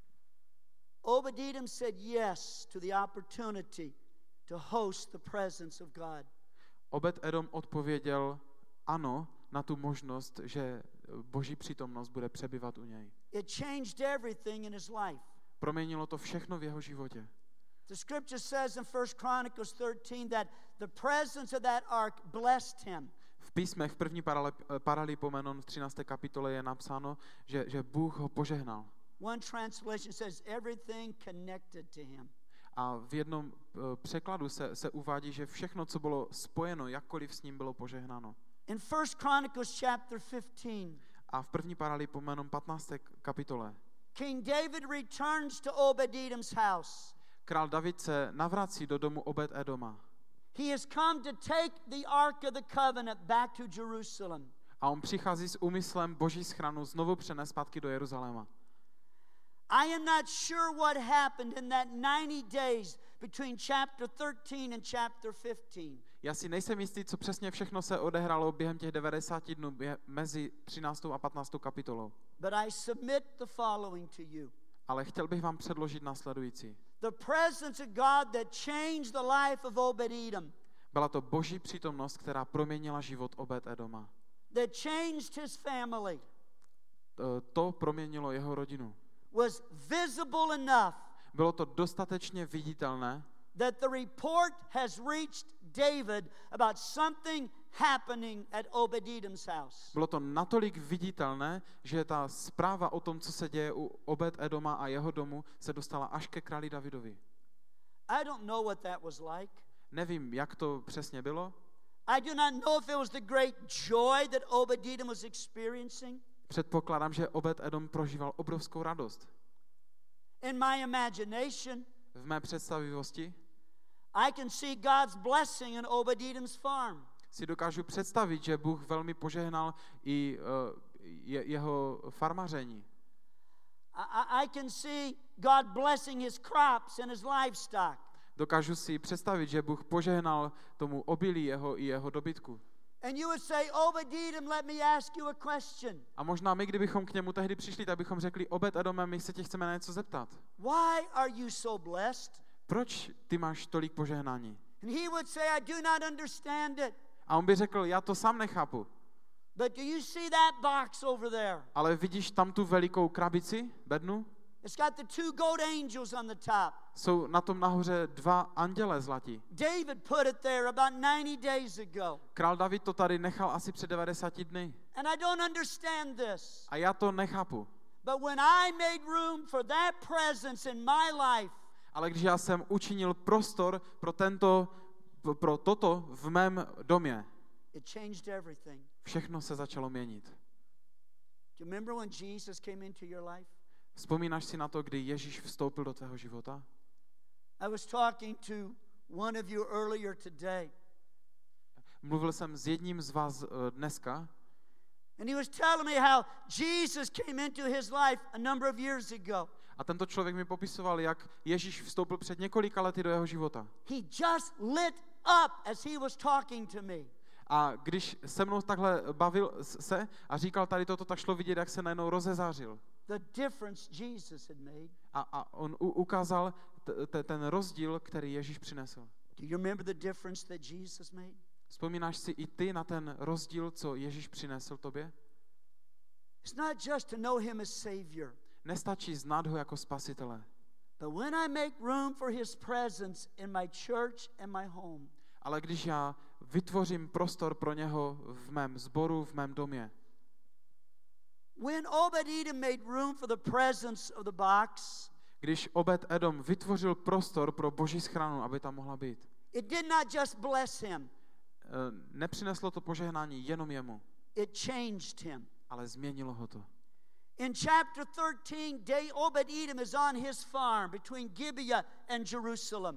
Obed-Edom said yes to the opportunity to host the presence of God. Obed-Edom odpověděl ano na tu možnost, že Boží přítomnost bude přebývat u něj. It changed everything in his life. Proměnilo to všechno v jeho životě. The scripture says in 1 Chronicles 13 that the presence of that ark blessed him. V písmech v první Paralipomenon v 13. kapitole je napsáno, že Bůh ho požehnal. One translation says everything connected to him. A v jednom překladu se uvádí, že všechno, co bylo spojeno, jakkoliv s ním bylo požehnáno. In 1 Chronicles chapter 15, A v první Paralipomenon 15. kapitole King David returns to Obed-Edom's house. král David se navrací do domu Obed-Edoma. He has come to take the Ark of the Covenant back to Jerusalem. A on přichází s úmyslem Boží schranu znovu přenést zpátky do Jeruzaléma. I am not sure what happened in that 90 days between chapter 13 and chapter 15. Já si nejsem jistý, co přesně všechno se odehrálo během těch 90 dnů mezi 13. a 15. kapitolou. But I submit the following to you. Ale chtěl bych vám předložit následující. The presence of God that changed the life of Obed-Edom, Byla to Boží přítomnost, která proměnila život Obed-Edoma. that changed his family, To proměnilo jeho rodinu. was visible enough Bylo to dostatečně viditelné, that the report has reached David about something happening at Obed-Edom's house. bylo to natolik viditelné, že ta zpráva o tom, co se děje u Obed-Edoma a jeho domu, se dostala až ke králi Davidovi. I don't know what that was like. Nevím, jak to přesně bylo. I do not know if it was the great joy that Obed-Edom was experiencing. Předpokládám, že Obed-Edom prožíval obrovskou radost. In my imagination, V mé představivosti I can see God's blessing in Obed-Edom's farm. Si dokážu představit, že Bůh velmi požehnal i jeho farmaření. I can see God blessing his crops and his livestock. Dokážu si představit, že Bůh požehnal tomu obilí i jeho dobytku. And you would say, Obed-Edom, let me ask you a question. A možná my, kdybychom k němu tehdy přišli, tak bychom řekli, Obed-Edome, my se tě chceme na něco zeptat. Why are you so blessed? Proč ty máš tolik požehnání? And he would say, I do not understand it. A on by řekl, já to sám nechápu. But do you see that box over there? Ale vidíš tam tu velikou krabici, bednu? It's got the two goat angels on the top. Jsou na tom nahoře 2 anděle zlatí. David put it there about 90 days ago. Král David to tady nechal asi před 90 dny. And I don't understand this. A já to nechápu. But when I made room for that presence in my life, Ale když já jsem učinil prostor pro toto v mém domě, it changed everything. všechno se začalo měnit. Do you remember when Jesus came into your life? Vzpomínáš si na to, kdy Ježíš vstoupil do tvého života? I was talking to one of you earlier today. Mluvil jsem s jedním z vás dneska And he was telling me how Jesus came into his life a number of years ago. a tento člověk mi popisoval, jak Ježíš vstoupil před několika lety do jeho života. He just lit up as he was talking to me. A když se mnou takhle bavil se a říkal tady toto, tak šlo vidět, jak se najednou rozezářil. The difference Jesus had made. A on ukázal ten rozdíl, který Ježíš přinesl. Do you remember the difference that Jesus made? Vzpomínáš si i ty na ten rozdíl, co Ježíš přinesl tobě? It's not just to know him as Savior. Nestačí znát ho jako spasitele. But when I make room for his presence in my church and my home, Ale když já vytvořím prostor pro něho v mém sboru, v mém domě. when Obed-Edom made room for the presence of the box, Když Obed-Edom vytvořil prostor pro Boží schranu, aby tam mohla být, it did not just bless him, nepřineslo to požehnání jenom jemu, it changed him. ale změnilo ho to. In chapter 13, Obed-Edom is on his farm between Gibeah and Jerusalem.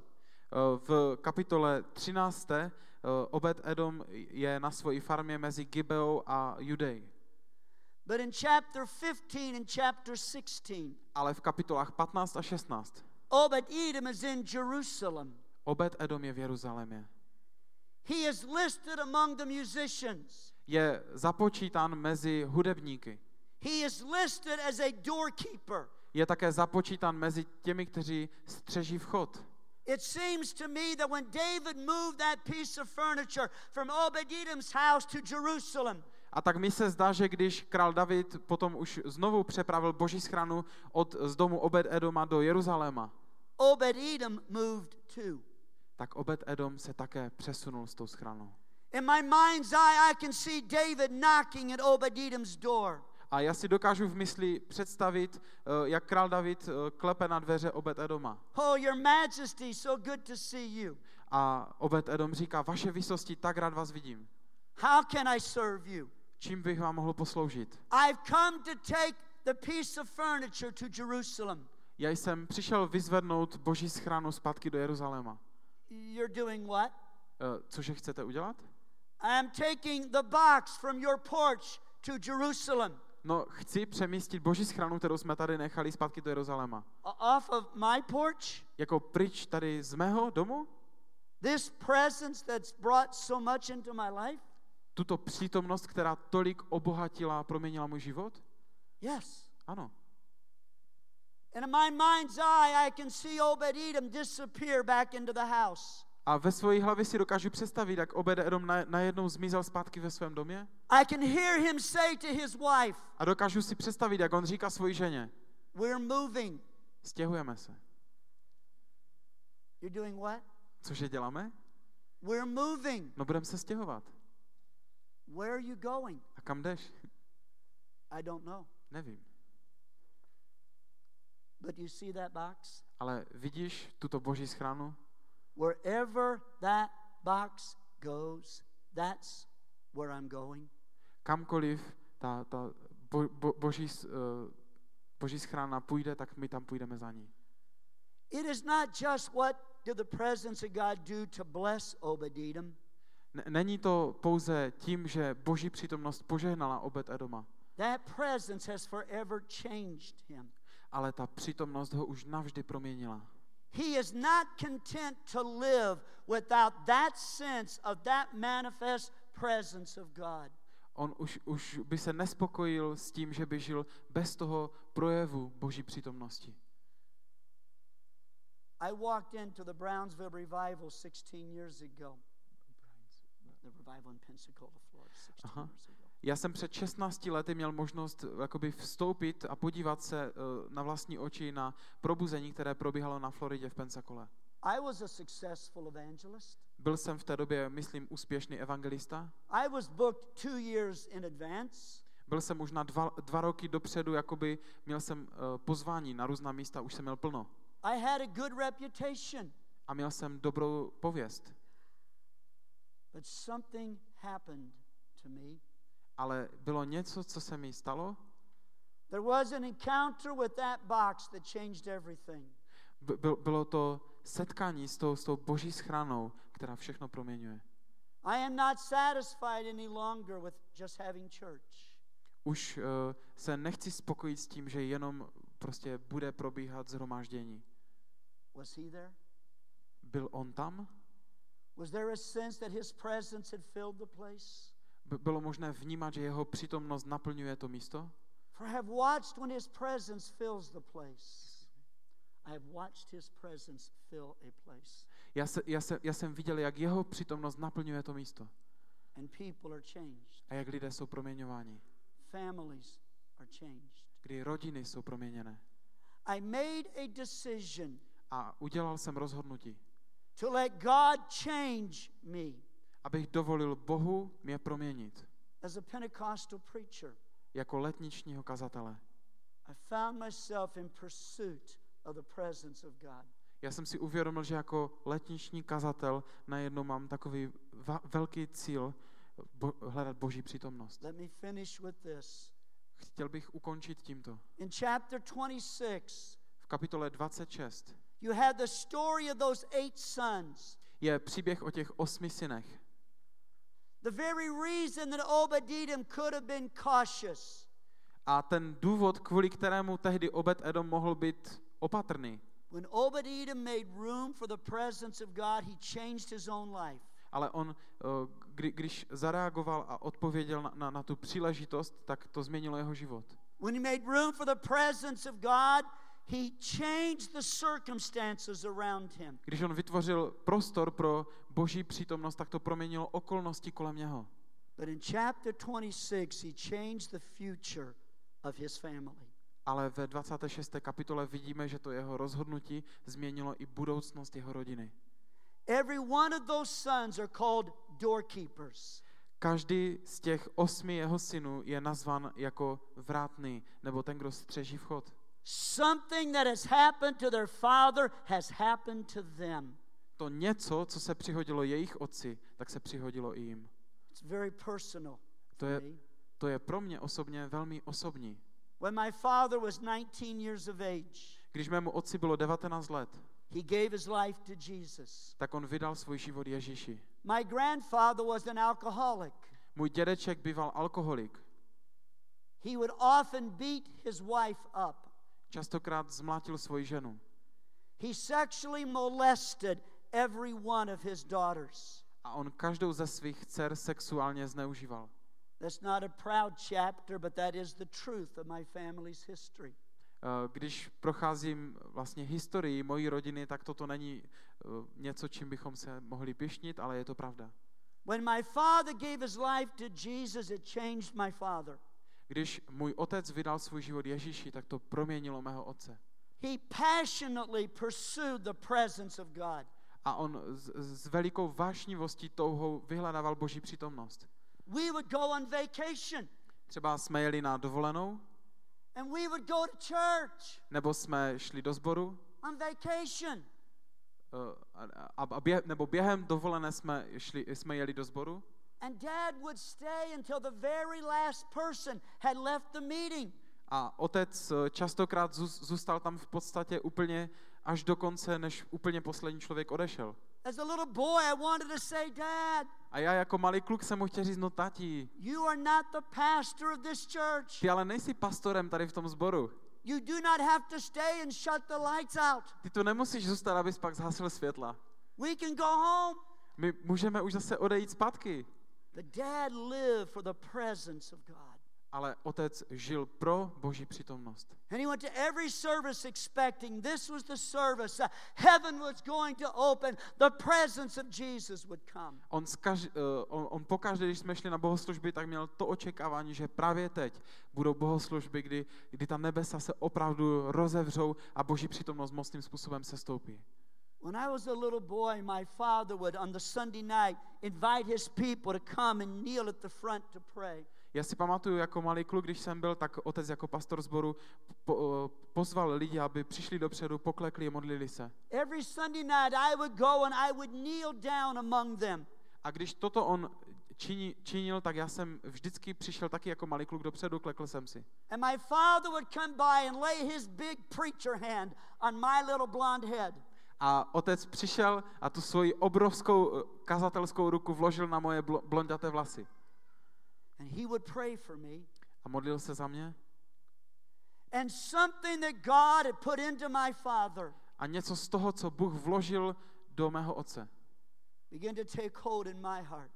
V kapitole 13. Obed-Edom je na své farmě mezi Gibeou a Judej. But in chapter 15 and chapter 16, Ale v kapitolách 15 a 16 Obed-Edom is in Jerusalem. Obed-Edom je v Jeruzalémě. He is listed among the musicians. Je započítán mezi hudebníky. He is listed as a doorkeeper. Je také započítán mezi těmi, kteří střeží vchod. It seems to me that when David moved that piece of furniture from Obed-Edom's house to Jerusalem, A tak mi se zdá, že když král David potom už znovu přepravil Boží schranu z domu Obed-Edoma do Jeruzaléma, Obed-Edom moved too. tak Obed-Edom se také přesunul s tou schranou. In my mind's eye, I can see David knocking at Obed-Edom's door. A já si dokážu v mysli představit, jak král David klepe na dveře Obed-Edoma. Oh, your majesty, so good to see you. A Obed-Edom říká, vaše výsosti, tak rád vás vidím. How can I serve you? Čím bych vám mohl posloužit? I've come to take the piece of furniture to Jerusalem. Já jsem přišel vyzvednout Boží schranu zpátky do Jeruzaléma. You're doing what? Cože chcete udělat? I am taking the box from your porch to Jerusalem. No, chci přemístit Boží schranu, kterou jsme tady nechali zpátky do Jeruzaléma. Off of my porch? Jako pryč tady z mého domu? This presence that's brought so much into my life? Tuto přítomnost, která tolik obohatila a proměnila můj život? Yes. Ano. And in my mind's eye, I can see Obed-Edom disappear back into the house. A ve své hlavě si dokážu představit, jak Obed-Edom najednou zmizel zpátky ve svém domě. I can hear him say to his wife, A dokážu si představit, jak on říká svojí ženě. we're moving. Stěhujeme se. You're doing what? Cože děláme? We're moving. No budeme se stěhovat. Where are you going? A kam jdeš? I don't know. Nevím. But you see that box? Ale vidíš tuto Boží schranu? Wherever that box goes, that's where I'm going. Kamkoliv ta Boží schrana půjde, tak my tam půjdeme za ní. It is not just what did the presence of God do to bless Obed-Edom. Není to pouze tím, že Boží přítomnost požehnala Obed-Edoma, That presence has forever changed him. ale ta přítomnost ho už navždy proměnila. He is not content to live without that sense of that manifest presence of God. On už by se nespokojil s tím, že by žil bez toho projevu Boží přítomnosti. I walked into the Brownsville revival 16 years ago. The revival in Pensacola, Florida, 16 years ago. Já jsem před 16 lety měl možnost jakoby vstoupit a podívat se na vlastní oči na probuzení, které probíhalo na Floridě v Pensacole. I was a successful evangelist. Byl jsem v té době, myslím, úspěšný evangelista. I was booked 2 years in advance. Byl jsem už na dva roky dopředu, jakoby měl jsem pozvání na různá místa, už jsem měl plno. I had a good reputation. A měl jsem dobrou pověst. But something happened to me. Ale bylo něco, co se mi stalo. There was an encounter with that box that changed everything. Bylo to setkání s tou Boží schránou, která všechno proměňuje. I am not satisfied any longer with just having church. Už se nechci spokojit s tím, že jenom prostě bude probíhat shromáždění. Was he there? Byl on tam? Was there a sense that his presence had filled the place? Bylo možné vnímat, že jeho přítomnost naplňuje to místo? For I have watched when his presence fills the place. I have watched his presence fill a place. Já jsem viděl, jak jeho přítomnost naplňuje to místo. And people are changed. A jak lidé jsou proměňováni. Families are changed. Kdy rodiny jsou proměněné. I made a decision A udělal jsem rozhodnutí, to let God change me. abych dovolil Bohu mě proměnit. As a Pentecostal preacher, Jako letničního kazatele. I found myself in pursuit of the presence of God. Já jsem si uvědomil, že jako letniční kazatel najednou mám takový velký cíl hledat Boží přítomnost. Let me finish with this. Chtěl bych ukončit tímto. In chapter 26, V kapitole 26 you have the story of those 8 sons. je příběh o těch 8 synech. The very reason that Obed-Edom could have been cautious. A ten důvod, kvůli kterému tehdy Obed-Edom mohl být opatrný. When Obed-Edom made room for the presence of God, he changed his own life. Ale on, když zareagoval a odpověděl na tu příležitost, tak to změnilo jeho život. When he made room for the presence of God, he changed the circumstances around him. Když on vytvořil prostor pro Boží přítomnost, tak to proměnilo okolnosti kolem něho. But in chapter 26, he changed the future of his family. Ale ve 26. kapitole vidíme, že to jeho rozhodnutí změnilo i budoucnost jeho rodiny. Every one of those sons are called doorkeepers. Každý z těch 8 jeho synů je nazvan jako vrátný, nebo ten, kdo střeží vchod. Something that has happened to their father has happened to them. To něco, co se přihodilo jejich otci, tak se přihodilo i jim. It's very personal. To je pro mě osobně velmi osobní. When my father was 19 years of age, Když mému otci bylo 19 let, he gave his life to Jesus. tak on vydal svůj život Ježíši. My grandfather was an alcoholic. Můj dědeček býval alkoholik. He would often beat his wife up. Častokrát zmlátil svoji ženu. He sexually molested every one of his daughters. A on každou ze svých dcer sexuálně zneužíval. That's not a proud chapter, but that is the truth of my family's history. Když procházím vlastně historii mojí rodiny, tak toto není něco, čím bychom se mohli pyšnit, ale je to pravda. When my father gave his life to Jesus, it changed my father. Když můj otec vydal svůj život Ježíši, tak to proměnilo mého otce. He passionately pursued the presence of God. A on s velikou vášnivostí touhou vyhledával Boží přítomnost. We would go on vacation. Třeba jsme jeli na dovolenou, and we would go to church. Nebo jsme šli do sboru, on vacation. Nebo během dovolené jsme jeli do sboru. And Dad would stay until the very last person had left the meeting. A otec častokrát zůstal tam v podstatě úplně až do konce, než úplně poslední člověk odešel. As a little boy, I wanted to say, Dad, A já jako malý kluk jsem mu chtěl říct, no tati, you are not the pastor of this church. ty ale nejsi pastorem tady v tom sboru. You do not have to stay and shut the lights out. Ty tu nemusíš zůstat, abys pak zhasil světla. We can go home. My můžeme už zase odejít zpátky. But Dad lived for the presence of God. Ale otec žil pro Boží přítomnost. And he went to every service expecting this was the service. Heaven was going to open. The presence of Jesus would come. On pokaždé, když jsme šli na bohoslužby, tak měl to očekávání, že právě teď budou bohoslužby, kdy ta nebesa se opravdu rozevřou a Boží přítomnost mocným způsobem se stoupí. When I was a little boy, my father would on the Sunday night invite his people to come and kneel at the front to pray. Já si pamatuju, jako malý kluk, když jsem byl, tak otec jako pastor sboru pozval lidi, aby přišli dopředu, poklekli a modlili se. Every Sunday night I would go and I would kneel down among them. A když toto on činil, tak já jsem vždycky přišel taky jako malý kluk dopředu, klekl jsem si. And my father would come by and lay his big preacher hand on my little blonde head. A otec přišel a tu svoji obrovskou kazatelskou ruku vložil na moje blonďaté vlasy. And he would pray for me. A modlil se za mě. And something that God had put into my father A něco z toho, co Bůh vložil do mého otce, began to take hold in my heart.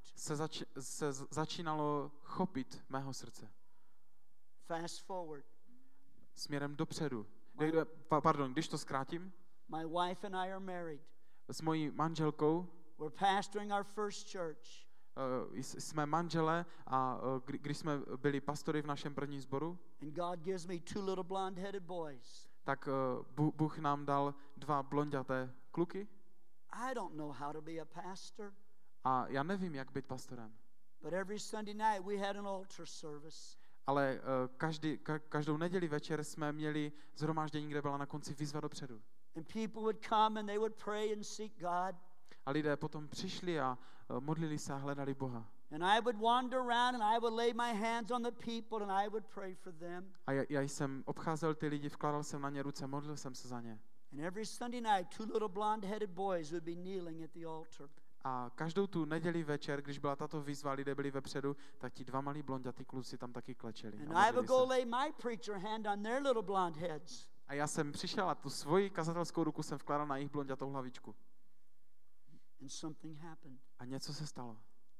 se začínalo chopit mého srdce. Fast forward. Směrem dopředu. Když to zkrátím, My wife and I are married. s mojí manželkou We're pastoring our first church. jsme manželé a když jsme byli pastory v našem prvním sboru, And God gives me two little blonde-headed boys. tak Bůh nám dal 2 blonďaté kluky I don't know how to be a pastor, a já nevím, jak být pastorem. but every Sunday night we had an altar service. Ale každou neděli večer jsme měli shromáždění, kde byla na konci výzva dopředu. And people would come and they would pray and seek God. A lidé potom přišli a modlili se a hledali Boha. And I would wander around and I would lay my hands on the people and I would pray for them. A já jsem obcházel ty lidi, vkládal jsem na ně ruce, modlil jsem se za ně. And every Sunday night, two little blonde-headed boys would be kneeling at the altar. A každou tu neděli večer, když byla tato výzva, lidé byli vepředu, tak ti 2 malí blonďatí kluci tam taky klečeli. And I would go lay my preacher hand on their little blonde heads. A já jsem přišel a tu svoji kazatelskou ruku jsem vkládal na jejich blonďatou hlavičku. And something happened. A něco se stalo.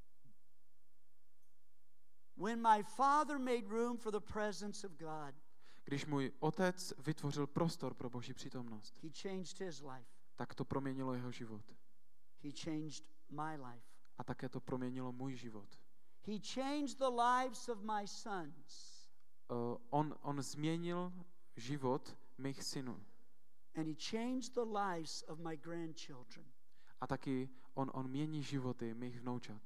When my father made room for the presence of God, Když můj otec vytvořil prostor pro Boží přítomnost, he changed his life. tak to proměnilo jeho život. He changed my life. A také to proměnilo můj život. He changed the lives of my sons. On změnil život mých synů. And he changed the lives of my grandchildren. A taky on mění životy mých vnoučat.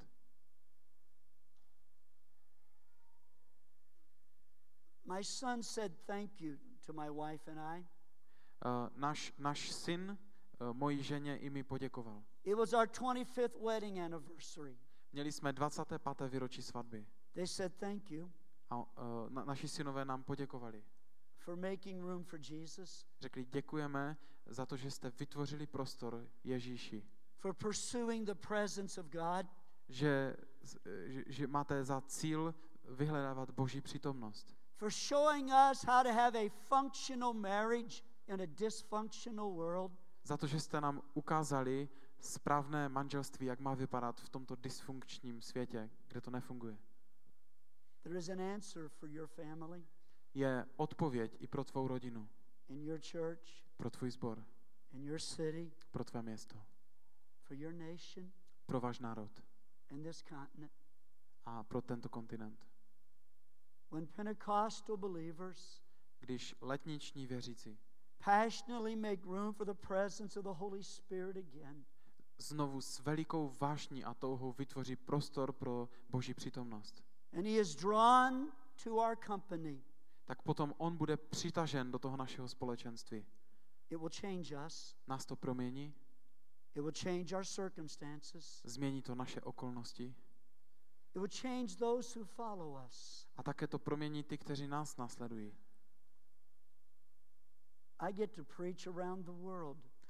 My son said thank you to my wife and I. Náš syn mojí ženě i mi poděkoval. It was our 25th wedding anniversary. Měli jsme 25. výročí svatby. They said thank you A naši synové nám poděkovali. for making room for Jesus, Řekli, děkujeme za to, že jste vytvořili prostor Ježíši. for pursuing the presence of God, Že máte za cíl vyhledávat Boží přítomnost. for showing us how to have a functional marriage in a dysfunctional world, Za to, že jste nám ukázali správné manželství, jak má vypadat v tomto dysfunkčním světě, kde to nefunguje. there is an answer for your family, Je odpověď i pro tvou rodinu, in your church, pro tvůj sbor, in your city, pro tvé město, for your nation, pro váš národ and this continent. a pro tento kontinent. When Pentecostal believers Když letniční věřící passionately make room for the presence of the Holy Spirit again, znovu s velikou vášní a touhou vytvoří prostor pro Boží přítomnost, and he is drawn to our company, tak potom on bude přitažen do toho našeho společenství. it will change us. Nás to promění, It will change our circumstances. změní to naše okolnosti It will change those who follow us. a také to promění ty, kteří nás následují. I get to preach around the world.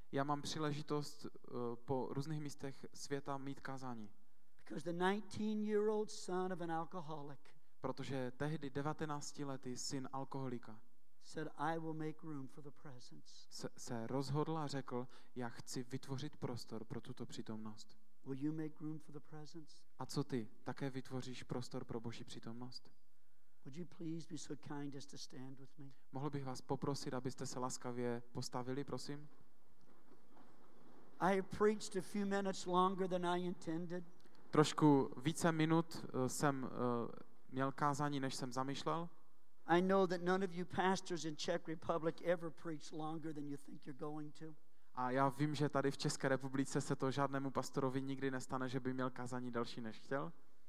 Já mám příležitost po různých místech světa mít kázání. Because the 19-year-old son of an alcoholic Protože tehdy 19letý syn alkoholika said, I will make room for the presence. se rozhodl a řekl, já chci vytvořit prostor pro tuto přítomnost. Will you make room for the presence? A co ty? Také vytvoříš prostor pro Boží přítomnost? Would you please be so kind as to stand with me? Mohl bych vás poprosit, abyste se laskavě postavili, prosím? I have preached a few minutes longer than I intended. Trošku více minut jsem měl kázání, než jsem zamýšlel. I know that none of you pastors in Czech Republic ever preach longer than you think you're going to. A já vím, že tady v České republice se to žádnému pastorovi nikdy nestane, že by měl kázání další, než chtěl.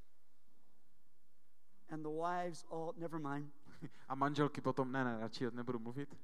And the wives all, never mind. A manželky potom, ne, radši nebudu mluvit.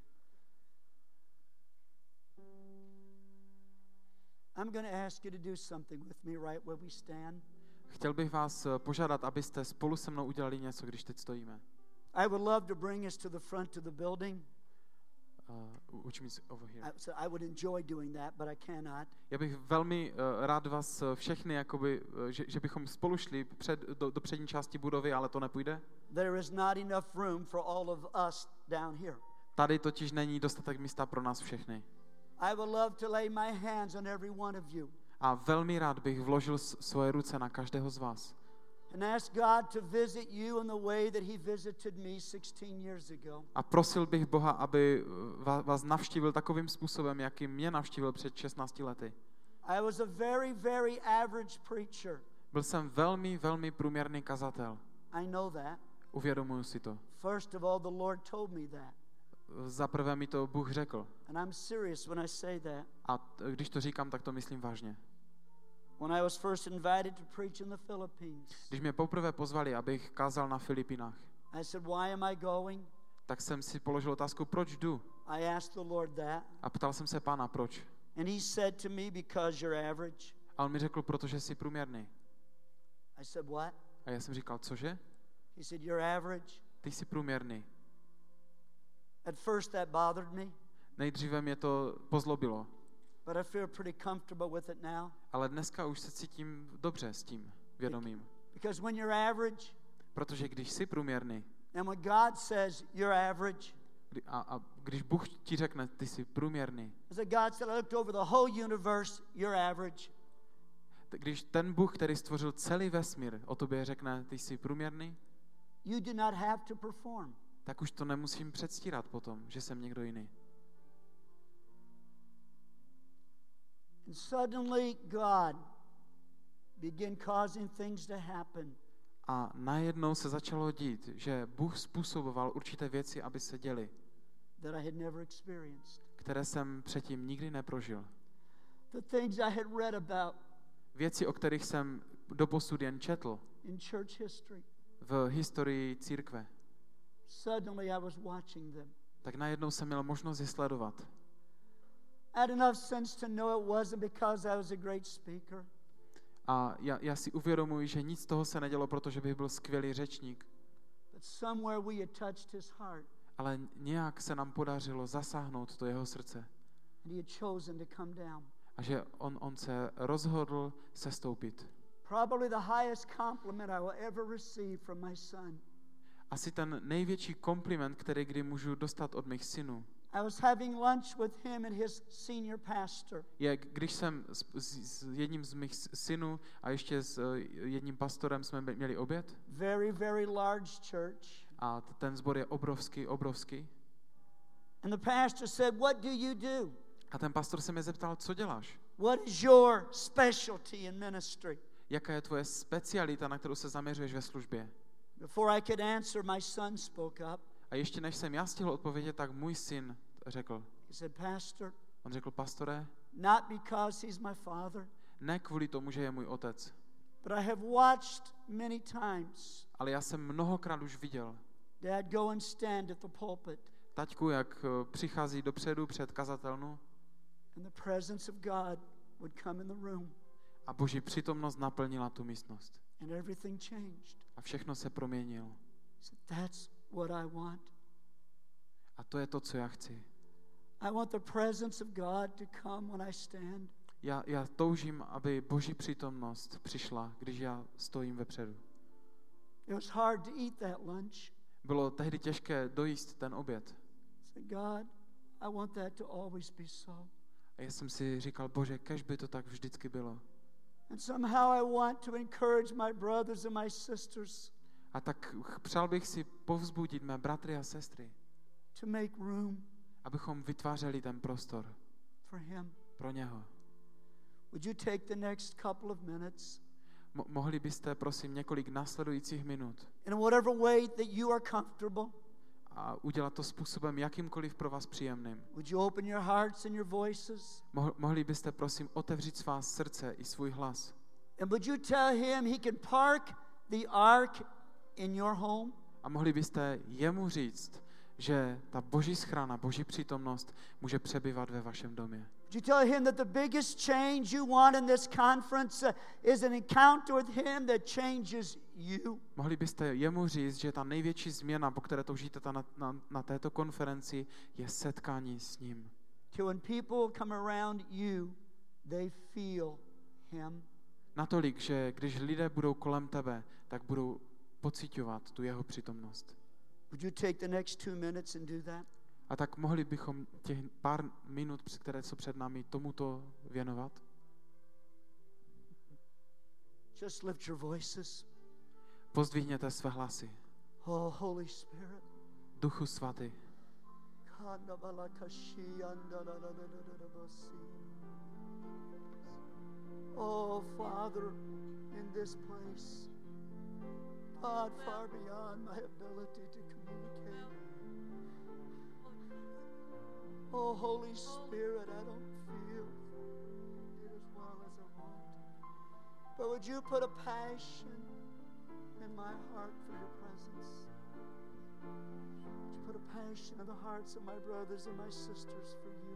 I'm going to ask you to do something with me right where we stand. Chtěl bych vás požádat, abyste spolu se mnou udělali něco, když teď stojíme. I would love to bring us to the front of the building. Which means over here. I would enjoy doing that, but I cannot. Já bych velmi rád vás všechny, jakoby, že bychom spolu šli do přední části budovy, ale to nepůjde. There is not enough room for all of us down here. Tady totiž není dostatek místa pro nás všechny. I would love to lay my hands on every one of you. A velmi rád bych vložil svoje ruce na každého z vás. And ask God to visit you in the way that he visited me 16 years ago. A prosil bych Boha, aby vás navštívil takovým způsobem, jakým mě navštívil před 16 lety. I was a very, very average preacher. Byl jsem velmi, velmi průměrný kazatel. I know that. Uvědomuji si to. First of all, the Lord told me that. Za prvé mi to Bůh řekl. And I'm serious when I say that. A když to říkám, tak to myslím vážně. When I was first invited to preach in the Philippines, Když mě poprvé pozvali, abych kázal na Filipinách, I said, why am I going? tak jsem si položil otázku, proč jdu? I asked the Lord that. A ptal jsem se Pána, proč? And he said to me, because you're average. A on mi řekl, protože jsi průměrný. I said, what? A já jsem říkal, cože? He said, you're average. Ty jsi průměrný. At first that bothered me, Nejdříve mě to pozlobilo, but I feel pretty comfortable with it now. ale dneska už se cítím dobře s tím vědomím. Because when you're average, Protože když jsi průměrný and when God says you're average, a když Bůh ti řekne, ty jsi průměrný, as God said, I looked over the whole universe, you're average. když ten Bůh, který stvořil celý vesmír, o tobě řekne, ty jsi průměrný, You do not have to perform. tak už to nemusím předstírat potom, že jsem někdo jiný. And suddenly God began causing things to happen A najednou se začalo dít, že Bůh způsoboval určité věci, aby se děly, that I had never experienced. které jsem předtím nikdy neprožil. The things I had read about Věci, o kterých jsem doposud jen četl in church history. v historii církve. Suddenly I was watching them. Tak najednou jsem měl možnost je sledovat. I had enough sense to know it wasn't because I was a great speaker. A já si uvědomuji, že nic z toho se nedělo, protože bych byl skvělý řečník. But somewhere we had touched his heart. Ale nějak se nám podařilo zasáhnout do jeho srdce. And he had chosen to come down. A že on se rozhodl sestoupit. Probably the highest compliment I will ever receive from my son. Asi ten největší kompliment, který kdy můžu dostat od mých synů, I was having lunch with him and his senior pastor. je, když jsem s jedním z mých synů a ještě s jedním pastorem jsme měli oběd. Very, very large church. A ten sbor je obrovský, obrovský. And the pastor said, what do you do? A ten pastor se mě zeptal, co děláš? What is your specialty in ministry? Jaká je tvoje specialita, na kterou se zaměřuješ ve službě? Before I could answer, my son spoke up. A ještě než jsem já stihl odpovědět, tak můj syn řekl. He said, Pastor, On řekl, pastore, not because he's my father, ne kvůli tomu, že je můj otec, but I have watched many times ale já jsem mnohokrát už viděl Dad go and stand at the pulpit, taťku, jak přichází dopředu před kazatelnu and the presence of God would come in the room, a Boží přítomnost naplnila tu místnost. and everything changed. A všechno se proměnilo. He said, that's what I want. A to je to, co já chci. I want the presence of God to come when I stand. Já toužím, aby Boží přítomnost přišla, když já stojím vepředu. It was hard to eat that lunch. Bylo tehdy těžké dojíst ten oběd. Said, God, I want that to always be so. A já jsem si říkal, Bože, kéž by to tak vždycky bylo. And somehow I want to encourage my brothers and my sisters A tak přál bych si povzbudit mé bratry a sestry, to make room abychom vytvářeli ten prostor for him. pro něho. Would you take the next couple of minutes Mohli byste, prosím, několik následujících minut in whatever way that you are comfortable? a udělat to způsobem jakýmkoliv pro vás příjemným. Would you open your hearts and your voices? Mohli byste, prosím, otevřít svá srdce i svůj hlas. And would you tell him he can park the ark in your home? A mohli byste jemu říct, že ta Boží schrana, Boží přítomnost může přebývat ve vašem domě. Would you tell him that the biggest change you want in this conference is an encounter with him that changes you? Mohli byste jemu říct, že ta největší změna, po které toužíte na této konferenci, je setkání s ním. Till when people come around you, they feel him. Natolik, že když lidé budou kolem tebe, tak budou pociťovat tu jeho přítomnost. Would you take the next 2 minutes and do that? A tak mohli bychom těch pár minut, které jsou před námi, tomuto věnovat? Just lift your voices. Pozdvihněte své hlasy. Oh, Holy Spirit. Duchu svatý, Oh, Father, in this place, God, far beyond my ability to communicate. Oh, Holy Spirit, I don't feel it as well as I want. But would you put a passion in my heart for your presence? Would you put a passion in the hearts of my brothers and my sisters for you?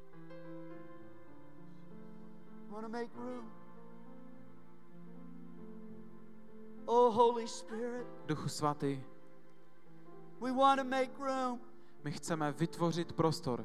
I want to make room. Oh, Holy Spirit, Duchu svatý, we want to make room. my chceme vytvořit prostor.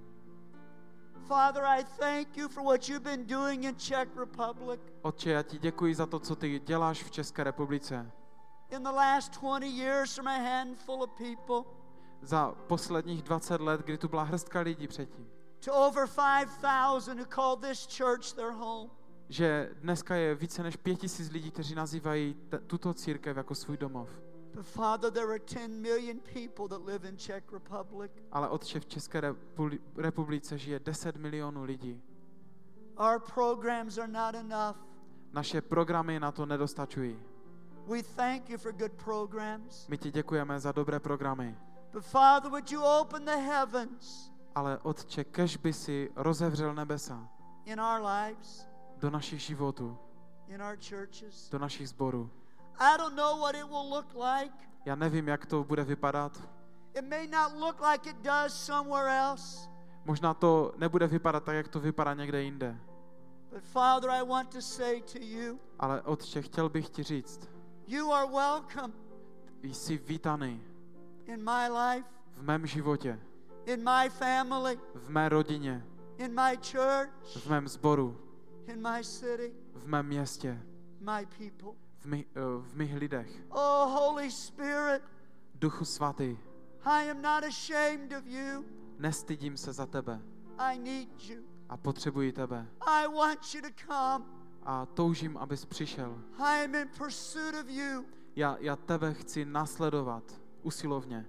Father, I thank you for what you've been doing in Czech Republic. Otče, já ti děkuji za to, co ty děláš v České republice. In the last 20 years from a handful of people Za posledních 20 let, kdy tu byla hrstka lidí předtím, to over 5,000 who call this church their home. že dneska je více než 5,000 lidí, kteří nazývají tuto církev jako svůj domov. But Father, there are 10 million people that live in Czech Republic. Ale Otče, v České republice žije 10 milionů lidí. Our programs are not enough. Naše programy na to nedostačují. We thank you for good programs. My ti děkujeme za dobré programy. But Father, would you open the heavens Ale Otče, kež by si rozevřel nebesa in our lives, do našich životů, in our churches? do našich sborů. I don't know what it will look like. Já nevím, jak to bude vypadat. It may not look like it does somewhere else. Možná to nebude vypadat tak, jak to vypadá někde jinde. But Father, I want to say to you, Ale Otče, chtěl bych ti říct, you are welcome jsi vítaný in my life, v mém životě, in my family, v mé rodině, in my church, v mém sboru, in my city, v mém městě, my people. v mých lidech. Oh, Holy Spirit, Duchu svatý, I am not ashamed of you. nestydím se za tebe I need you. a potřebuji tebe. I want you to come. A toužím, abys přišel. I am in pursuit of you. Já tebe chci následovat usilovně.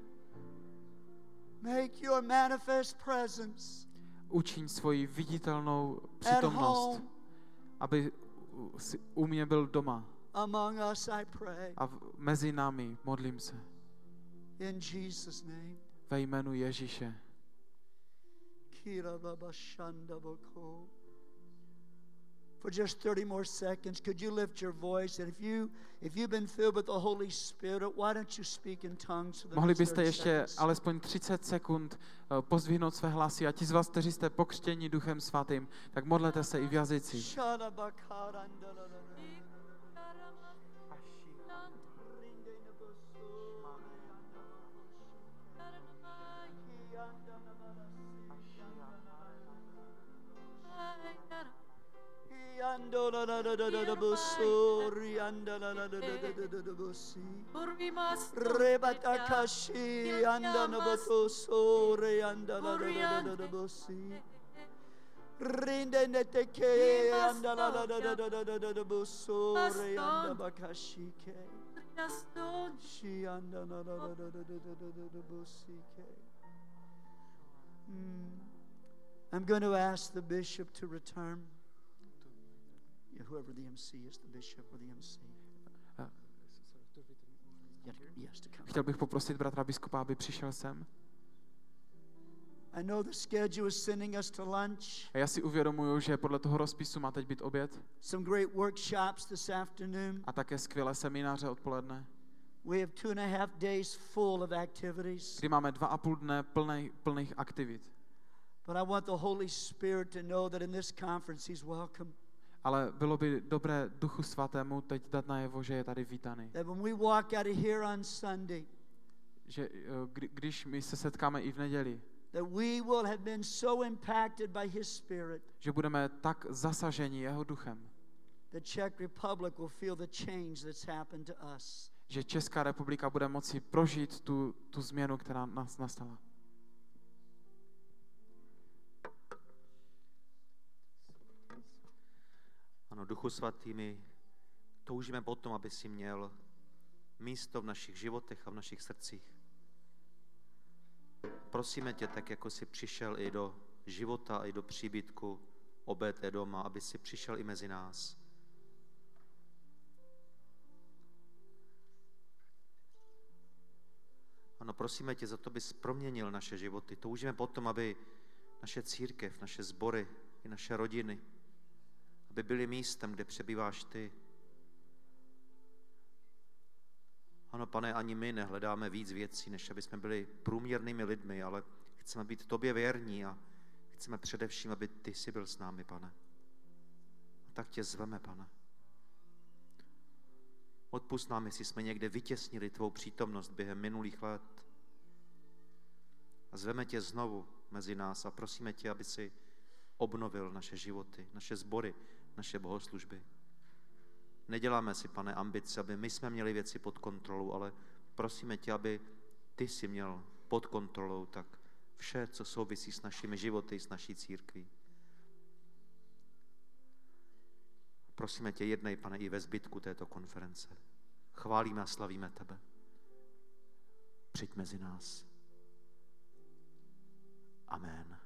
Make your manifest presence Učiň svoji viditelnou at přítomnost, home aby u mě byl doma. among us, I pray. A mezi námi modlím se. In Jesus' name. Ve jménu Ježíše. For just 30 more seconds, could you lift your voice? And if you've been filled with the Holy Spirit, why don't you speak in tongues for the Mohli next byste 30 ještě seconds? alespoň 30 sekund pozdvihnout své hlasy a ti z vás, kteří jste pokřtěni Duchem Svatým, tak modlete se i v jazycích. Bosori andala bosi. Rebatakashi andanabotosore andala bosi. Rindeneteke andala bosore andabakashike. Shi andala bosike. I'm going to ask the bishop to return. Yeah, whoever the MC is, the bishop or the MC. Yes, to come. Chtěl bych poprosit bratra biskupa, aby přišel sem. I know the schedule is sending us to lunch. A já si uvědomuju, že podle toho rozpisu má teď být oběd. Some great workshops this afternoon. A také skvělé semináře odpoledne. We have 2.5 days full of activities. Kdy máme 2,5 dne plných aktivit. But I want the Holy Spirit to know that in this conference He's welcome. Ale bylo by dobré Duchu Svatému teď dát najevo, že je tady vítaný. That when we walk out of here on Sunday, Že když my se setkáme i v neděli, that we will have been so impacted by His Spirit, že budeme tak zasaženi jeho duchem, the Czech Republic will feel the change that's happened to us. že Česká republika bude moci prožít tu změnu, která nás nastala. Ano, Duchu Svatý, my toužíme potom, aby si měl místo v našich životech a v našich srdcích. Prosíme tě, tak jako jsi přišel i do života, i do příbytku Obed Edoma, aby si přišel i mezi nás. Ano, prosíme tě za to, abys proměnil naše životy. Toužíme potom, aby naše církev, naše sbory i naše rodiny, aby byly místem, kde přebýváš ty. Ano, Pane, ani my nehledáme víc věcí, než aby jsme byli průměrnými lidmi, ale chceme být tobě věrní a chceme především, aby ty jsi byl s námi, Pane. A tak tě zveme, Pane. Odpusť nám, jestli jsme někde vytěsnili tvou přítomnost během minulých let. A zveme tě znovu mezi nás a prosíme tě, aby si obnovil naše životy, naše sbory, naše bohoslužby. Neděláme si, Pane, ambice, aby my jsme měli věci pod kontrolou, ale prosíme tě, aby ty si měl pod kontrolou tak vše, co souvisí s našimi životy, s naší církví. Prosíme tě, jednej, Pane, i ve zbytku této konference. Chválíme a slavíme tebe. Přijď mezi nás. Amen.